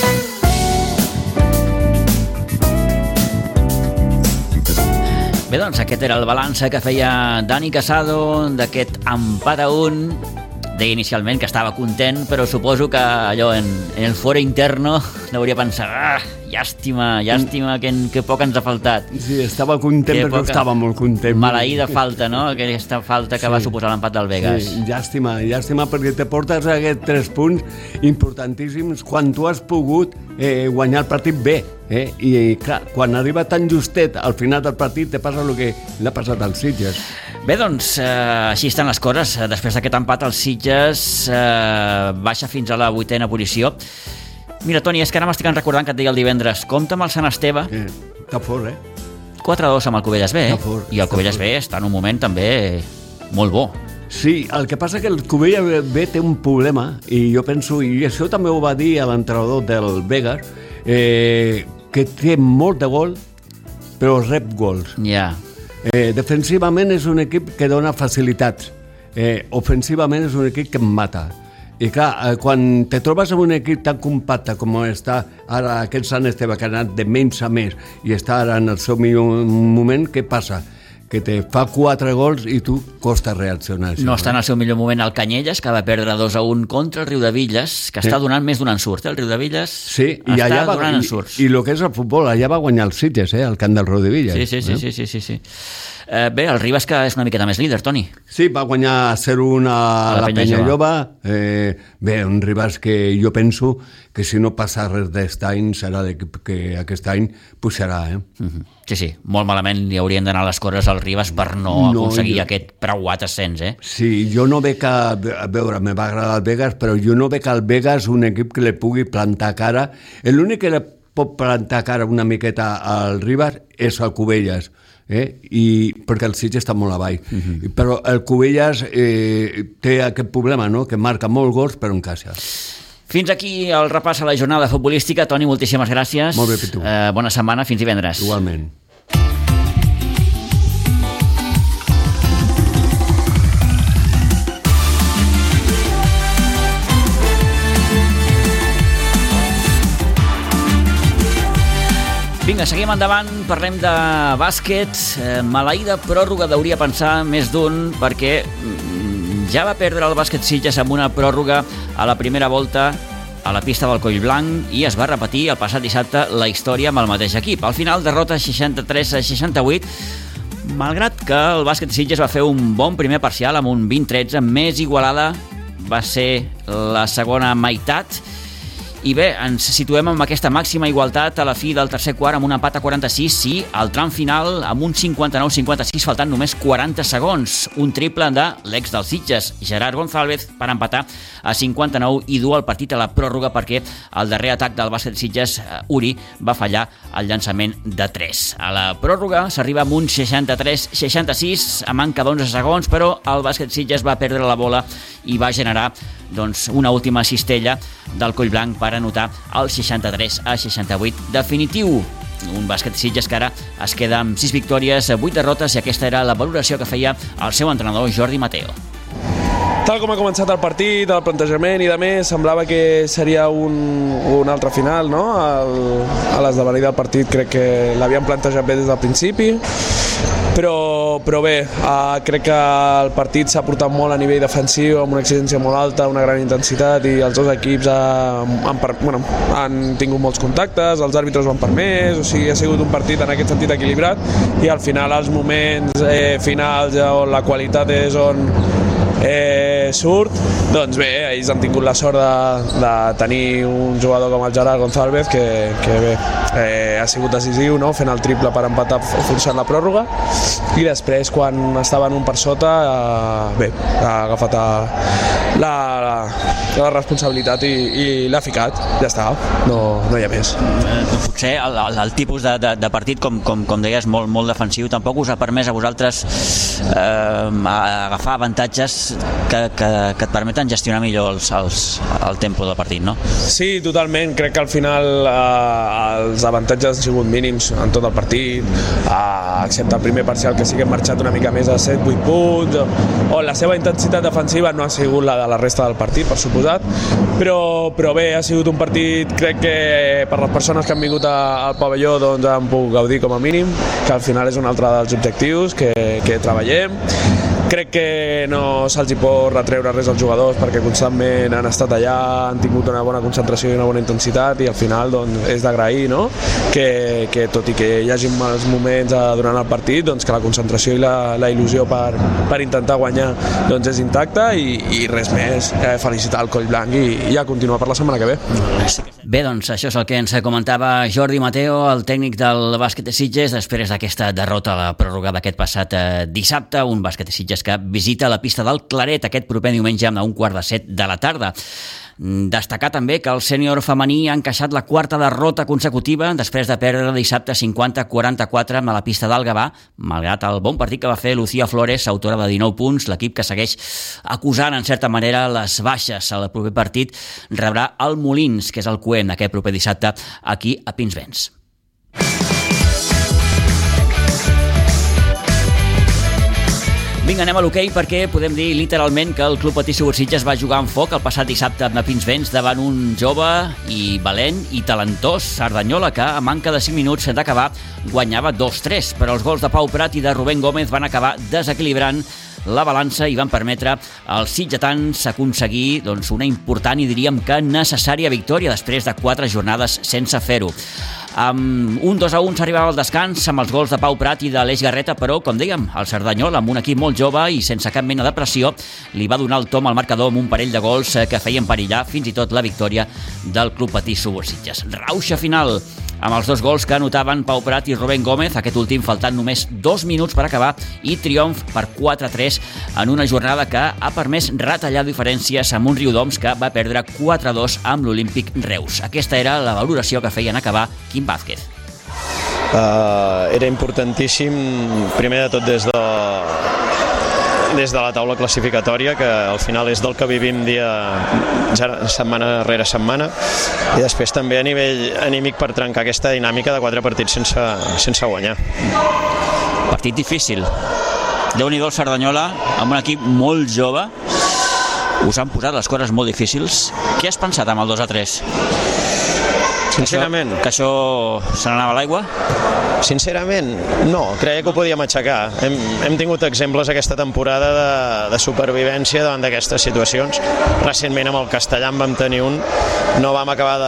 Bé, doncs aquest era el balanç que feia Dani Casado d'aquest empat a 1. Deia inicialment que estava content, però suposo que allò en el foro interno hauria pensat llàstima, que poc ens ha faltat. Sí, estava content, però estava molt content. Maleïda falta, no? Aquesta falta que va suposar l'empat del Vegas. Sí, llàstima, perquè te portes aquests 3 punts importantíssims quan tu has pogut guanyar el partit bé. I clar, quan arriba tan justet al final del partit te passa el que l'ha passat als Sitges. Bé, doncs, així estan les coses. Després d'aquest empat, el Sitges baixa fins a la 8a posició. Mira, Toni, és que ara m'estic recordant que et deia el divendres, compta amb el Sant Esteve. Està fort, 4-2 amb el Cubelles B, i el Cubelles B està en un moment també molt bo. Sí, el que passa que el Cubelles B té un problema, i jo penso, i això també ho va dir a l'entrenador del Vegas, que té molt de gol, però rep gols. Ja. Defensivament és un equip que dona facilitats, ofensivament és un equip que em mata. I clar, quan te trobes amb un equip tan compacte com està ara aquest Sant Esteve, que ha anat de menys a més i està ara en el seu millor moment, què passa? Que te fa 4 gols i tu costa reaccionar. No està en el seu millor moment el Canyelles, que va perdre 2-1 contra el Riudevilles, que està donant més d'un ensurt, el Riudevilles. Sí, i allà va donant ensurts. I el que és el futbol, allà va guanyar el Sitges, al camp del Riudevilles. Sí. Bé, el Ribas que és una miqueta més líder, Toni. Sí, va guanyar 0-1 a la Penyalloba. Bé, un Ribas que jo penso que si no passa res d'aquest any serà l'equip que aquest any pujarà. Sí, molt malament li haurien d'anar les coses al Ribas per no aconseguir aquest preuat ascens, Sí, jo no veig a veure, me va agradar el Vegas, però jo no veig al Vegas un equip que li pugui plantar cara. L'únic que li pot plantar cara una miqueta al Ribas és el Cubelles, perquè el Sitges està molt avall. Però el Cubelles té aquest problema, que marca molt gols però en caixa. Fins aquí el repàs a la jornada futbolística. Toni, moltíssimes gràcies. Molt bé, Pitu. Bona setmana, fins divendres. Igualment. Vinga, seguim endavant, parlem de bàsquet. Maleïda pròrroga hauria pensar més d'un, perquè ja va perdre el bàsquet Sitges amb una pròrroga a la primera volta a la pista del Collblanc i es va repetir el passat dissabte la història amb el mateix equip. Al final, derrota 63-68, malgrat que el bàsquet Sitges va fer un bon primer parcial amb un 20-13, més igualada va ser la segona meitat. I bé, ens situem amb aquesta màxima igualtat a la fi del tercer quart amb un empat a 46, sí, al tram final amb un 59-56 faltant només 40 segons. Un triple de l'ex del Sitges, Gerard González, per empatar a 59 i dur el partit a la pròrroga perquè el darrer atac del bàsquet Sitges, Uri, va fallar el llançament de 3. A la pròrroga s'arriba amb un 63-66 a manca d'11 segons, però el bàsquet Sitges va perdre la bola i va generar una última cistella del Collblanc per anotar el 63-68 definitiu. Un bàsquet Sitges que ara es queda amb 6 victòries, 8 derrotes, i aquesta era la valoració que feia el seu entrenador Jordi Mateo. Tal com ha començat el partit, el plantejament i de més, semblava que seria un altre final, no? A l'esdevenir del partit crec que l'havien plantejat bé des del principi, però però bé, crec que el partit s'ha portat molt a nivell defensiu, amb una exigència molt alta, una gran intensitat, i els dos equips han tingut molts contactes, els àrbitres ho han permès, o sigui, ha sigut un partit en aquest sentit equilibrat, i al final els moments finals on la qualitat és on surt, doncs bé, ells han tingut la sort de tenir un jugador com el Gerard González que bé, ha sigut decisiu, no? Fent el triple per empatar forçant la pròrroga, i després quan estaven un per sota bé, ha agafat la responsabilitat i l'ha ficat, ja està, no hi ha més. Potser el tipus de partit, com deies, molt defensiu, tampoc us ha permès a vosaltres agafar avantatges que et permeten gestionar millor el tempo del partit, no? Sí, totalment. Crec que al final els avantatges han sigut mínims en tot el partit, excepte el primer parcial, que sí que hem marxat una mica més a 7-8 punts, o la seva intensitat defensiva no ha sigut la de la resta del partit, per suposat, però bé, ha sigut un partit, crec que per les persones que han vingut al pavelló doncs han pogut gaudir com a mínim, que al final és un altre dels objectius que treballem. Crec que no se'ls hi pot retreure res als jugadors perquè constantment han estat allà, han tingut una bona concentració i una bona intensitat, i al final doncs, és d'agrair, no? que tot i que hi hagi mals moments durant el partit, doncs, que la concentració i la il·lusió per intentar guanyar doncs, és intacta, i res més, felicitar el Coll Blanc i ja continuar per la setmana que ve. Bé, doncs això és el que ens comentava Jordi Mateo, el tècnic del bàsquet de Sitges, després d'aquesta derrota a la pròrroga d'aquest passat dissabte, un bàsquet de Sitges que visita la pista del Claret aquest proper diumenge a 6:45 de la tarda. Destacar també que el sènior femení ha encaixat la quarta derrota consecutiva després de perdre dissabte 50-44 a la pista del Gavà, malgrat el bon partit que va fer Lucía Flores, autora de 19 punts. L'equip, que segueix acusant en certa manera les baixes al proper partit, rebrà el Molins, que és el coent aquest proper dissabte aquí a Pinsbens. Vinga, anem a l'hoquei, perquè podem dir literalment que el Club Patí Sitges va jugar amb foc el passat dissabte a Pinsbens davant un jove i valent i talentós Cerdanyola, que a manca de 5 minuts d'acabar guanyava 2-3, però els gols de Pau Prat i de Rubén Gómez van acabar desequilibrant la balança i van permetre als sitgetans aconseguir una important i diríem que necessària victòria després de 4 jornades sense fer-ho. Amb un 2-1 s'arribava al descans amb els gols de Pau Prat i de l'Eix Garreta, però, com dèiem, el Cerdanyola, amb un equip molt jove i sense cap mena de pressió, li va donar el tom al marcador amb un parell de gols que feien perillar fins i tot la victòria del Club Patí Sitges. Rauxa final amb els 2 gols que anotaven Pau Prat i Rubén Gómez, aquest últim faltant només 2 minuts per acabar, i triomf per 4-3 en una jornada que ha permès retallar diferències amb un Riudoms que va perdre 4-2 amb l'Olímpic Reus. Aquesta era la valoració que feien acabar Quim Vázquez. Era importantíssim, primer de tot des de la taula classificatòria, que al final és del que vivim setmana rere setmana, i després també a nivell anímic per trencar aquesta dinàmica de 4 partits sense guanyar. Partit difícil. Déu-n'hi-do el Cerdanyola, amb un equip molt jove. Us han posat les coses molt difícils. Què has pensat amb el 2-3? Sincerament, que això se n'anava a l'aigua? Sincerament, no, creia que ho podíem aixecar. Hem tingut exemples aquesta temporada de supervivència davant d'aquestes situacions. Recentment amb el Castellà en vam tenir un, no vam acabar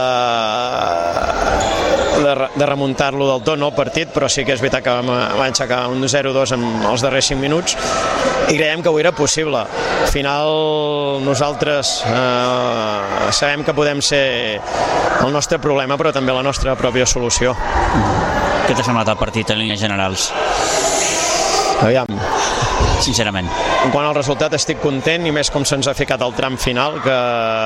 de remuntar-lo del tot, no, el partit, però sí que és veritat que vam aixecar un 0-2 en els darrers 5 minuts i creiem que ho era possible. Al final nosaltres sabem que podem ser el nostre problema, però també la nostra pròpia solució. Què t'ha semblat el partit en línies generals? Aviam. Sincerament. En quant al resultat estic content, i més com se'ns ha ficat el tram final, que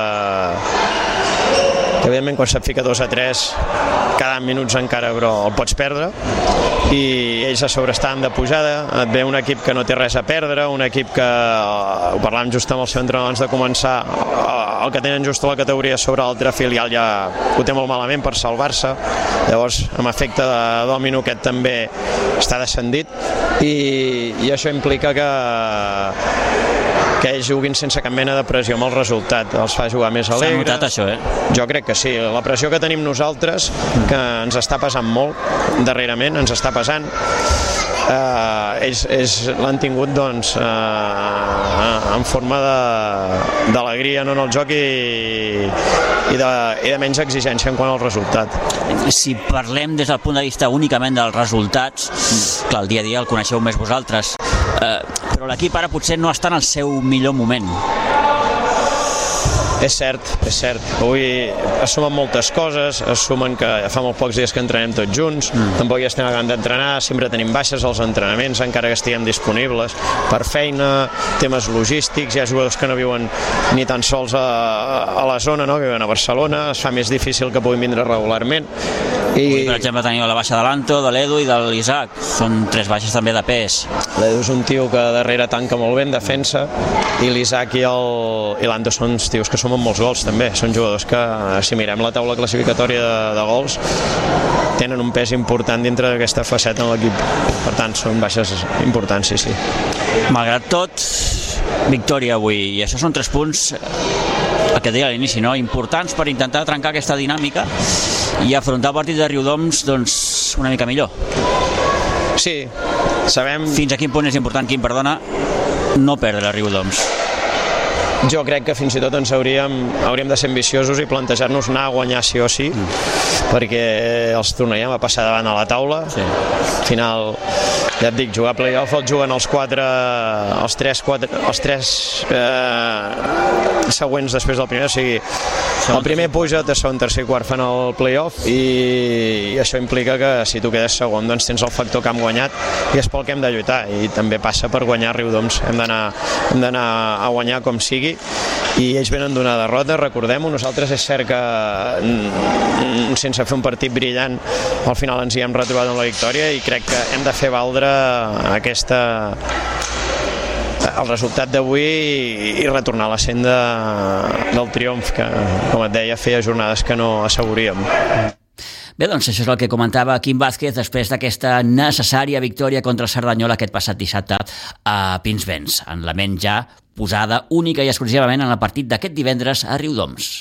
evidentment quan se't fica 2-3 cada minuts encara, però el pots perdre, i ells a sobre estan de pujada, et ve un equip que no té res a perdre, un equip que, ho parlàvem just amb el seu entrenador abans de començar, el que tenen just a la categoria sobre l'altre filial ja ho té molt malament per salvar-se. Llavors, amb efecte de dòmino, aquest també està descendit, i això implica que ells juguin sense cap mena de pressió amb el resultat, els fa jugar més alegres. S'ha notat això, Jo crec que sí, la pressió que tenim nosaltres, que ens està pesant molt darrerament, ens està pesant, ells l'han tingut doncs, en forma d'alegria en el joc i de menys exigència en quant al resultat. Si parlem des del punt de vista únicament dels resultats, clar, el dia a dia el coneixeu més vosaltres, però l'equip ara potser no està en el seu millor moment. És cert. Avui es sumen moltes coses, es sumen que fa molt pocs dies que entrenem tots junts, tampoc ja estem acabant d'entrenar, sempre tenim baixes als entrenaments, encara que estiguem disponibles per feina, temes logístics, hi ha jugadors que no viuen ni tan sols a la zona, no? Que viuen a Barcelona, es fa més difícil que puguin vindre regularment. Avui, per exemple, teniu la baixa de l'Anto, de l'Edu i de l'Isaac, són 3 baixes també de pes. L'Edu és un tio que darrere tanca molt bé en defensa, i l'Isaac i l'Anto són uns tios que són molts gols també, són jugadors que, si mirem la taula classificatòria de gols, tenen un pes important dintre d'aquesta faceta en l'equip, per tant són baixes importants, sí. Malgrat tot, victòria avui, i això són 3 punts, el que deia a l'inici, no? Importants per intentar trencar aquesta dinàmica i afrontar el partit de Riudoms doncs, una mica millor. Sí, sabem... Fins a quin punt és important, Quim, perdona, no perdre a Riudoms? Jo crec que fins i tot ens hauríem de ser ambiciosos i plantejar-nos anar a guanyar sí o sí, perquè els tornaríem a passar davant a la taula. Sí. Al final, ja et dic, jugar a play-off el juguen els tres següents després del primer, o sigui, el primer puja, segon, tercer i quart fan el play-off i això implica que si tu quedes segon doncs tens el factor camp guanyat i és pel que hem de lluitar, i també passa per guanyar Riudoms, hem d'anar a guanyar com sigui, i ells venen d'una derrota, recordem-ho, nosaltres és cert que sense fer un partit brillant al final ens hi hem retrobat amb la victòria i crec que hem de fer valdre el resultat d'avui i retornar a la senda del triomf que, com et deia, feia jornades que no asseguríem. Bé, doncs això és el que comentava Quim Vázquez després d'aquesta necessària victòria contra el Cerdanyola aquest passat dissabte a Pinsbens, en la ment ja posada única i exclusivament en el partit d'aquest divendres a Riudoms.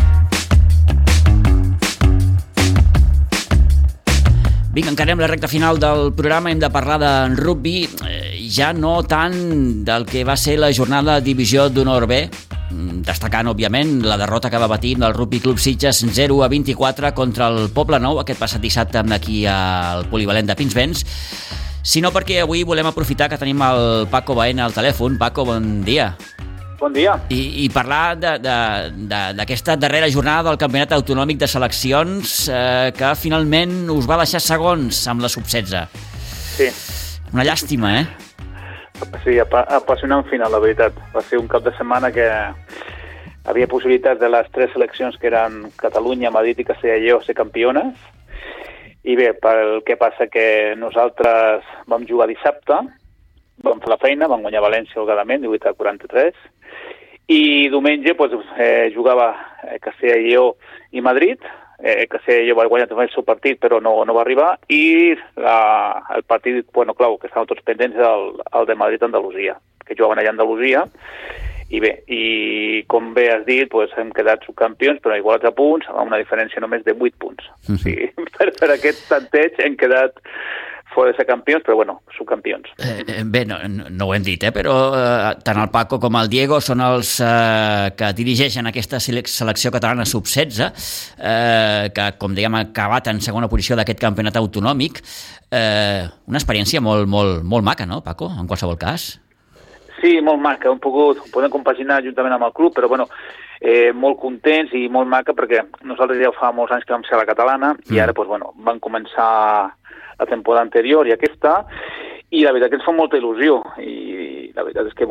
Vinga, encarem la recta final del programa, hem de parlar de rugby, ja no tant del que va ser la jornada de divisió d'honor B, destacant, òbviament, la derrota que va patir el Rugby Club Sitges 0-24 contra el Poble Nou aquest passat dissabte aquí al polivalent de Pinsbens, sinó perquè avui volem aprofitar que tenim el Paco Baena al telèfon. Paco, bon dia. Bon dia. I parlar d'aquesta darrera jornada del Campionat Autonòmic de Seleccions que finalment us va deixar segons amb la sub-16. Sí. Una llàstima, Sí, apassionant final, la veritat. Va ser un cap de setmana que havia possibilitats de les 3 seleccions que eren Catalunya, Madrid i Castella i Lleó ser campiones. I bé, pel que passa que nosaltres vam jugar dissabte, vam fer la feina, vam guanyar València holgadament, 18-43, i diumenge jugava Castella i Lleó i Madrid. Castella i Lleó va guanyar també el seu partit, però no va arribar, i el partit, clau, que estaven tots pendents, el de Madrid-Andalusia, que jugaven allà a Andalusia, i bé, i com bé has dit, hem quedat subcampions, però igualats a punts, amb una diferència només de 8 punts. O sigui, per aquest tanteig hem quedat fora de ser campions, però subcampions. Bé, no ho hem dit, però tant el Paco com el Diego són els que dirigeixen aquesta selecció catalana sub-16, que, com dèiem, ha acabat en segona posició d'aquest campionat autonòmic. Una experiència molt, molt, molt maca, no, Paco, en qualsevol cas? Sí, molt maca. Ho podem compaginar juntament amb el club, però molt contents i molt maca perquè nosaltres ja fa molts anys que vam ser a la catalana i ara van començar la temporada anterior i aquesta, i la veritat que ens fa molta il·lusió, i la veritat és que,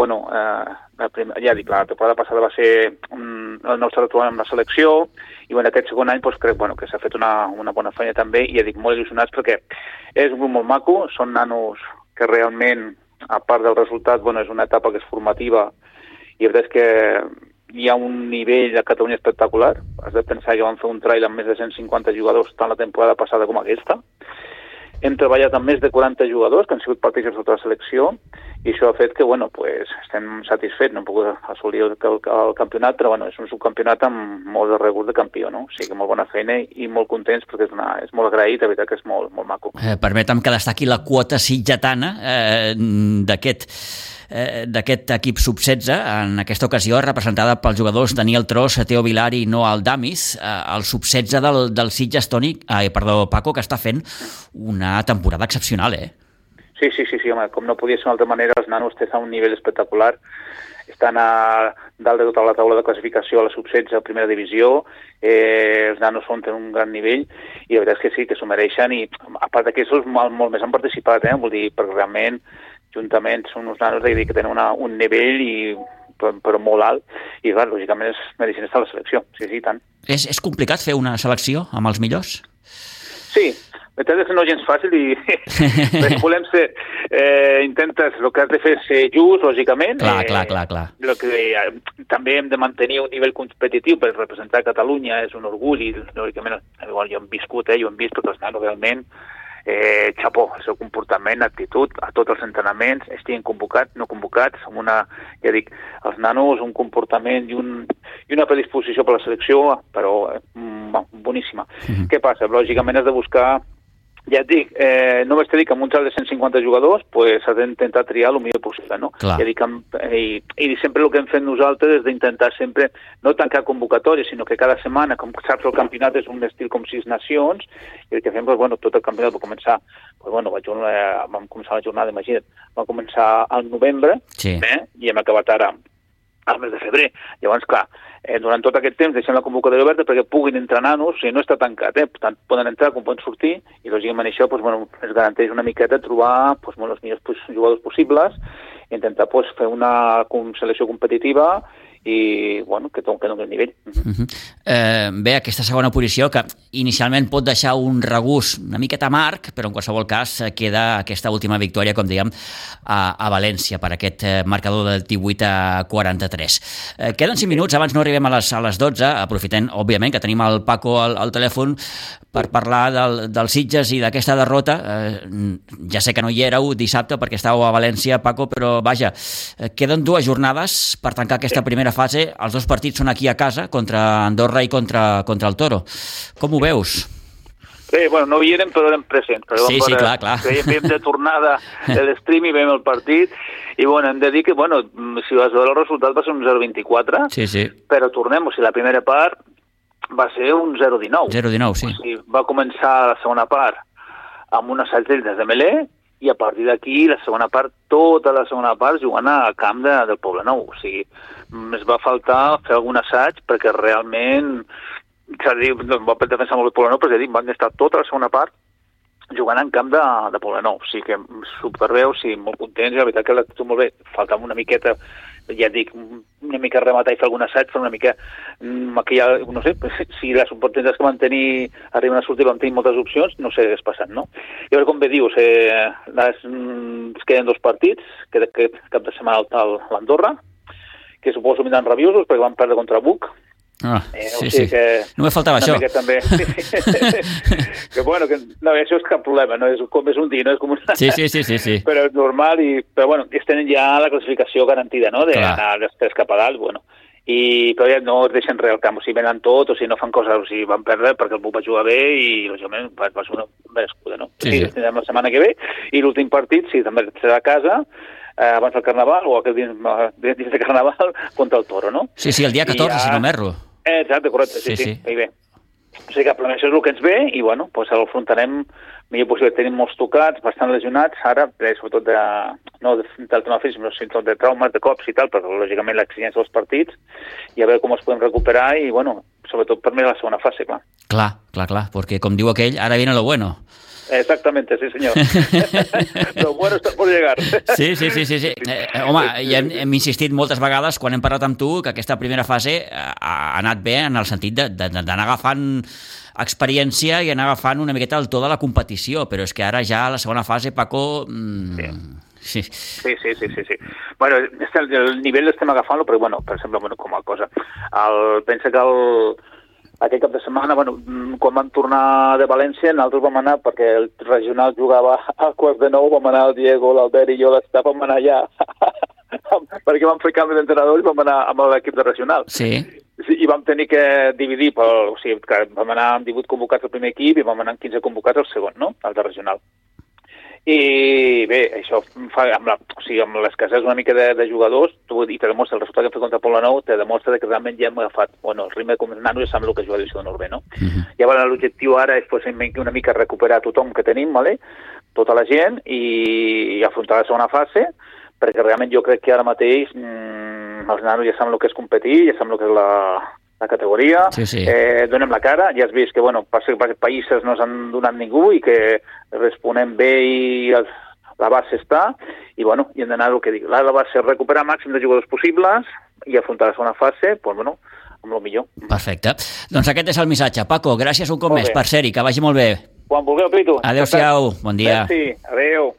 la temporada passada va ser el nostre retorn amb la selecció, i aquest segon any crec que s'ha fet una bona feina també, i ja dic, molt il·lusionats perquè és un grup molt maco, són nanos que realment, a part del resultat, és una etapa que és formativa, i la veritat és que hi ha un nivell a Catalunya espectacular. Has de pensar que van fer un trail amb més de 150 jugadors tant la temporada passada com aquesta. Hem treballat amb més de 40 jugadors que han sigut partícips de tota la selecció i això ha fet que, bueno, pues, estem satisfets, no hem pogut assolir el campionat, però, bueno, és un subcampionat amb molt de regust de campió, no? O sigui que molt bona feina i molt contents perquè és molt agraït, la veritat que és molt maco. Permetem que destaqui la quota sitgetana d'aquest equip sub-16, en aquesta ocasió representada pels jugadors Daniel Tros, Teo Vilar i Noah Aldamis, el sub-16 del Sitges, Paco, que està fent una temporada excepcional, Sí, home, com no podia ser d'una altra manera, els nanos estan a un nivell espectacular, estan a dalt de tota la taula de classificació a la sub-16 a primera divisió, els nanos tenen un gran nivell i la veritat és que sí, que s'ho mereixen i a part d'aquests molt més han participat, vol dir, perquè realment juntament són uns nanos que tenen un nivell però molt alt i clar, lògicament es mereixen estar a la selecció, sí, tant. És complicat fer una selecció amb els millors? Sí, la veritat és que no és gens fàcil i volem ser, intentes, el que has de fer és ser just, lògicament. Clar. També hem de mantenir un nivell competitiu per representar Catalunya, és un orgull i lògicament, igual jo hem viscut, jo hem vist perquè els nanos realment xapó, el seu comportament, actitud, a tots els entrenaments, estiguin convocats, no convocats, amb ja dic, els nanos, un comportament i una predisposició per la selecció, però boníssima. Què passa? Lògicament has de buscar, ja et dic, només t'he dit que amb un salt de 150 jugadors pues, has d'intentar triar el millor possible, no? Ja dic, i sempre el que hem fet nosaltres és d'intentar sempre no tancar convocatòries, sinó que cada setmana, com saps, el campionat és un estil com 6 nacions, i el que fem, pues, tot el campionat va començar, vam començar la jornada, imagina't, va començar al novembre, i hem acabat ara al mes de febrer. Llavors, clar, durant tot aquest temps deixem la convocatòria oberta perquè puguin entrenar-nos, o sigui, no està tancat, tant poden entrar com poden sortir, i lògicament això es garanteix una miqueta trobar els millors jugadors possibles i intentar fer una selecció competitiva i que doni el nivell. Bé, aquesta segona posició que inicialment pot deixar un regust una miqueta amarg, però en qualsevol cas queda aquesta última victòria, com dèiem, a València per aquest marcador del 18-43. Queden 5 minuts, abans no arribem a les 12, aprofitem, òbviament, que tenim el Paco al telèfon per parlar del Sitges i d'aquesta derrota. Ja sé que no hi éreu dissabte perquè estàveu a València, Paco, però vaja, queden 2 jornades per tancar aquesta primera fase. Els 2 partits són aquí a casa, contra Andorra i contra el Toro. Com ho veus? Bé, no hi érem, però érem presents. Sí, clar. Veiem de tornada de l'estream i veiem el partit. I hem de dir que, si vas veure el resultat va ser un 0-24, però tornem, la primera part va ser un 0-19. 0-19, sí. O sigui, va començar la segona part amb un assaig d'ells des de Melé, i a partir d'aquí, tota la segona part, jugant al camp del Poblenou. O sigui, ens va faltar fer algun assaig perquè realment, va defensar molt el Poblenou, però van estar tota la segona part jugant en camp de Poblenou. O sigui que superbé, molt contents, i la veritat que l'actitud molt bé. Faltava una miqueta, ja dic, una mica rematar i fer algun assaig, fer una mica maquillar, no sé, si les oportunitats que van tenir arriben a sortir, van tenir moltes opcions, no sé què és passant, no? I ara, com bé dius, es queden 2 partits, que cap de setmana a l'Andorra, que suposo que vindran rabiosos perquè van perdre contra Buc. Sí. No me faltava això. També. Això és cap problema, no és com és un dia, no és com una... Sí. Però és normal, però ells tenen ja la classificació garantida, no?, d'anar dels 3 cap a dalt, però ja no es deixen res al camp, venen tot, no fan coses, van perdre perquè el Buc va jugar bé i, lògicament, va ser una merescuda, no? Sí, tindrem la setmana que ve, i l'últim partit, també serà a casa, abans del Carnaval, o aquell dins de Carnaval, contra el Toro, no? Sí, el dia 14, si no m'erro. Exacte, correcte, sí. Bé. O sigui que això és el que ens ve, i l'afrontarem millor possible. Tenim molts tocats, bastant lesionats, ara, sobretot no del tema físic, sinó de traumes, de cops i tal, però lògicament l'exigència dels partits, i a veure com els podem recuperar, i sobretot per mi la segona fase, clar. Clar, perquè com diu aquell, ara viene lo bueno. Exactamente, sí, señor. Lo bueno está por llegar. Sí. Home, ja hem insistit moltes vegades quan hem parlat amb tu que aquesta primera fase ha anat bé en el sentit d'anar agafant experiència i anar agafant una miqueta el to de la competició, però és que ara ja la segona fase, Paco... Sí. El nivell l'estem agafant-lo, però, per exemple, com a cosa. Pensa que aquell cap de setmana, bueno, quan vam tornar de València, nosaltres vam anar, perquè el regional jugava a 8:45, vam anar el Diego, l'Albert i jo, l'Estap, vam anar allà, perquè vam fer canvi d'entrenador i vam anar amb l'equip de regional. Sí. Sí, i vam tenir que dividir, o sigui, que vam anar amb 18 convocats al primer equip i vam anar amb 15 convocats al segon, no?, al de regional. I bé, això fa, amb l'escassez una mica de jugadors, i te demostra el resultat que hem fet contra Poblenou, te demostra que realment ja hem agafat, bueno, el ritme com nano ja sap el que juga a Divisió d'Honor B, no? Llavors l'objectiu ara és una mica recuperar tothom que tenim, ¿vale?, tota la gent, i afrontar la segona fase, perquè realment jo crec que ara mateix els nanos ja saben el que és competir, ja saben el que és la categoria, donem la cara, ja has vist que, bueno, per ser països no s'han donat ningú i que responem bé i la base està, i bueno, i hem d'anar el que dic. La base és recuperar màxim de jugadors possibles i afrontar la segona fase, doncs bueno, amb el millor. Perfecte. Doncs aquest és el missatge. Paco, gràcies un cop més per ser-hi, que vagi molt bé. Quan vulgueu, Pitu. Adéu-siau, bon dia. Merci, adéu.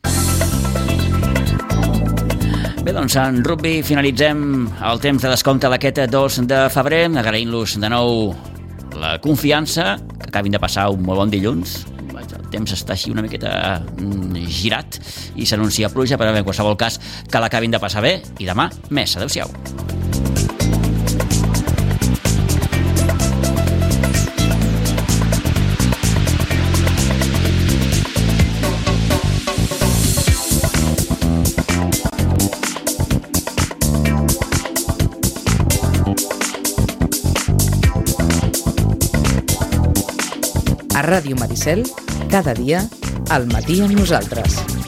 Bé, doncs en rugby finalitzem el temps de descompte d'aquest 2 de febrer, agraint-los de nou la confiança, que acabin de passar un molt bon dilluns. El temps està així una miqueta girat i s'anuncia pluja, però en qualsevol cas que l'acabin de passar bé, i demà més. Adéu-siau. A Ràdio Maricel, cada dia, al matí amb nosaltres.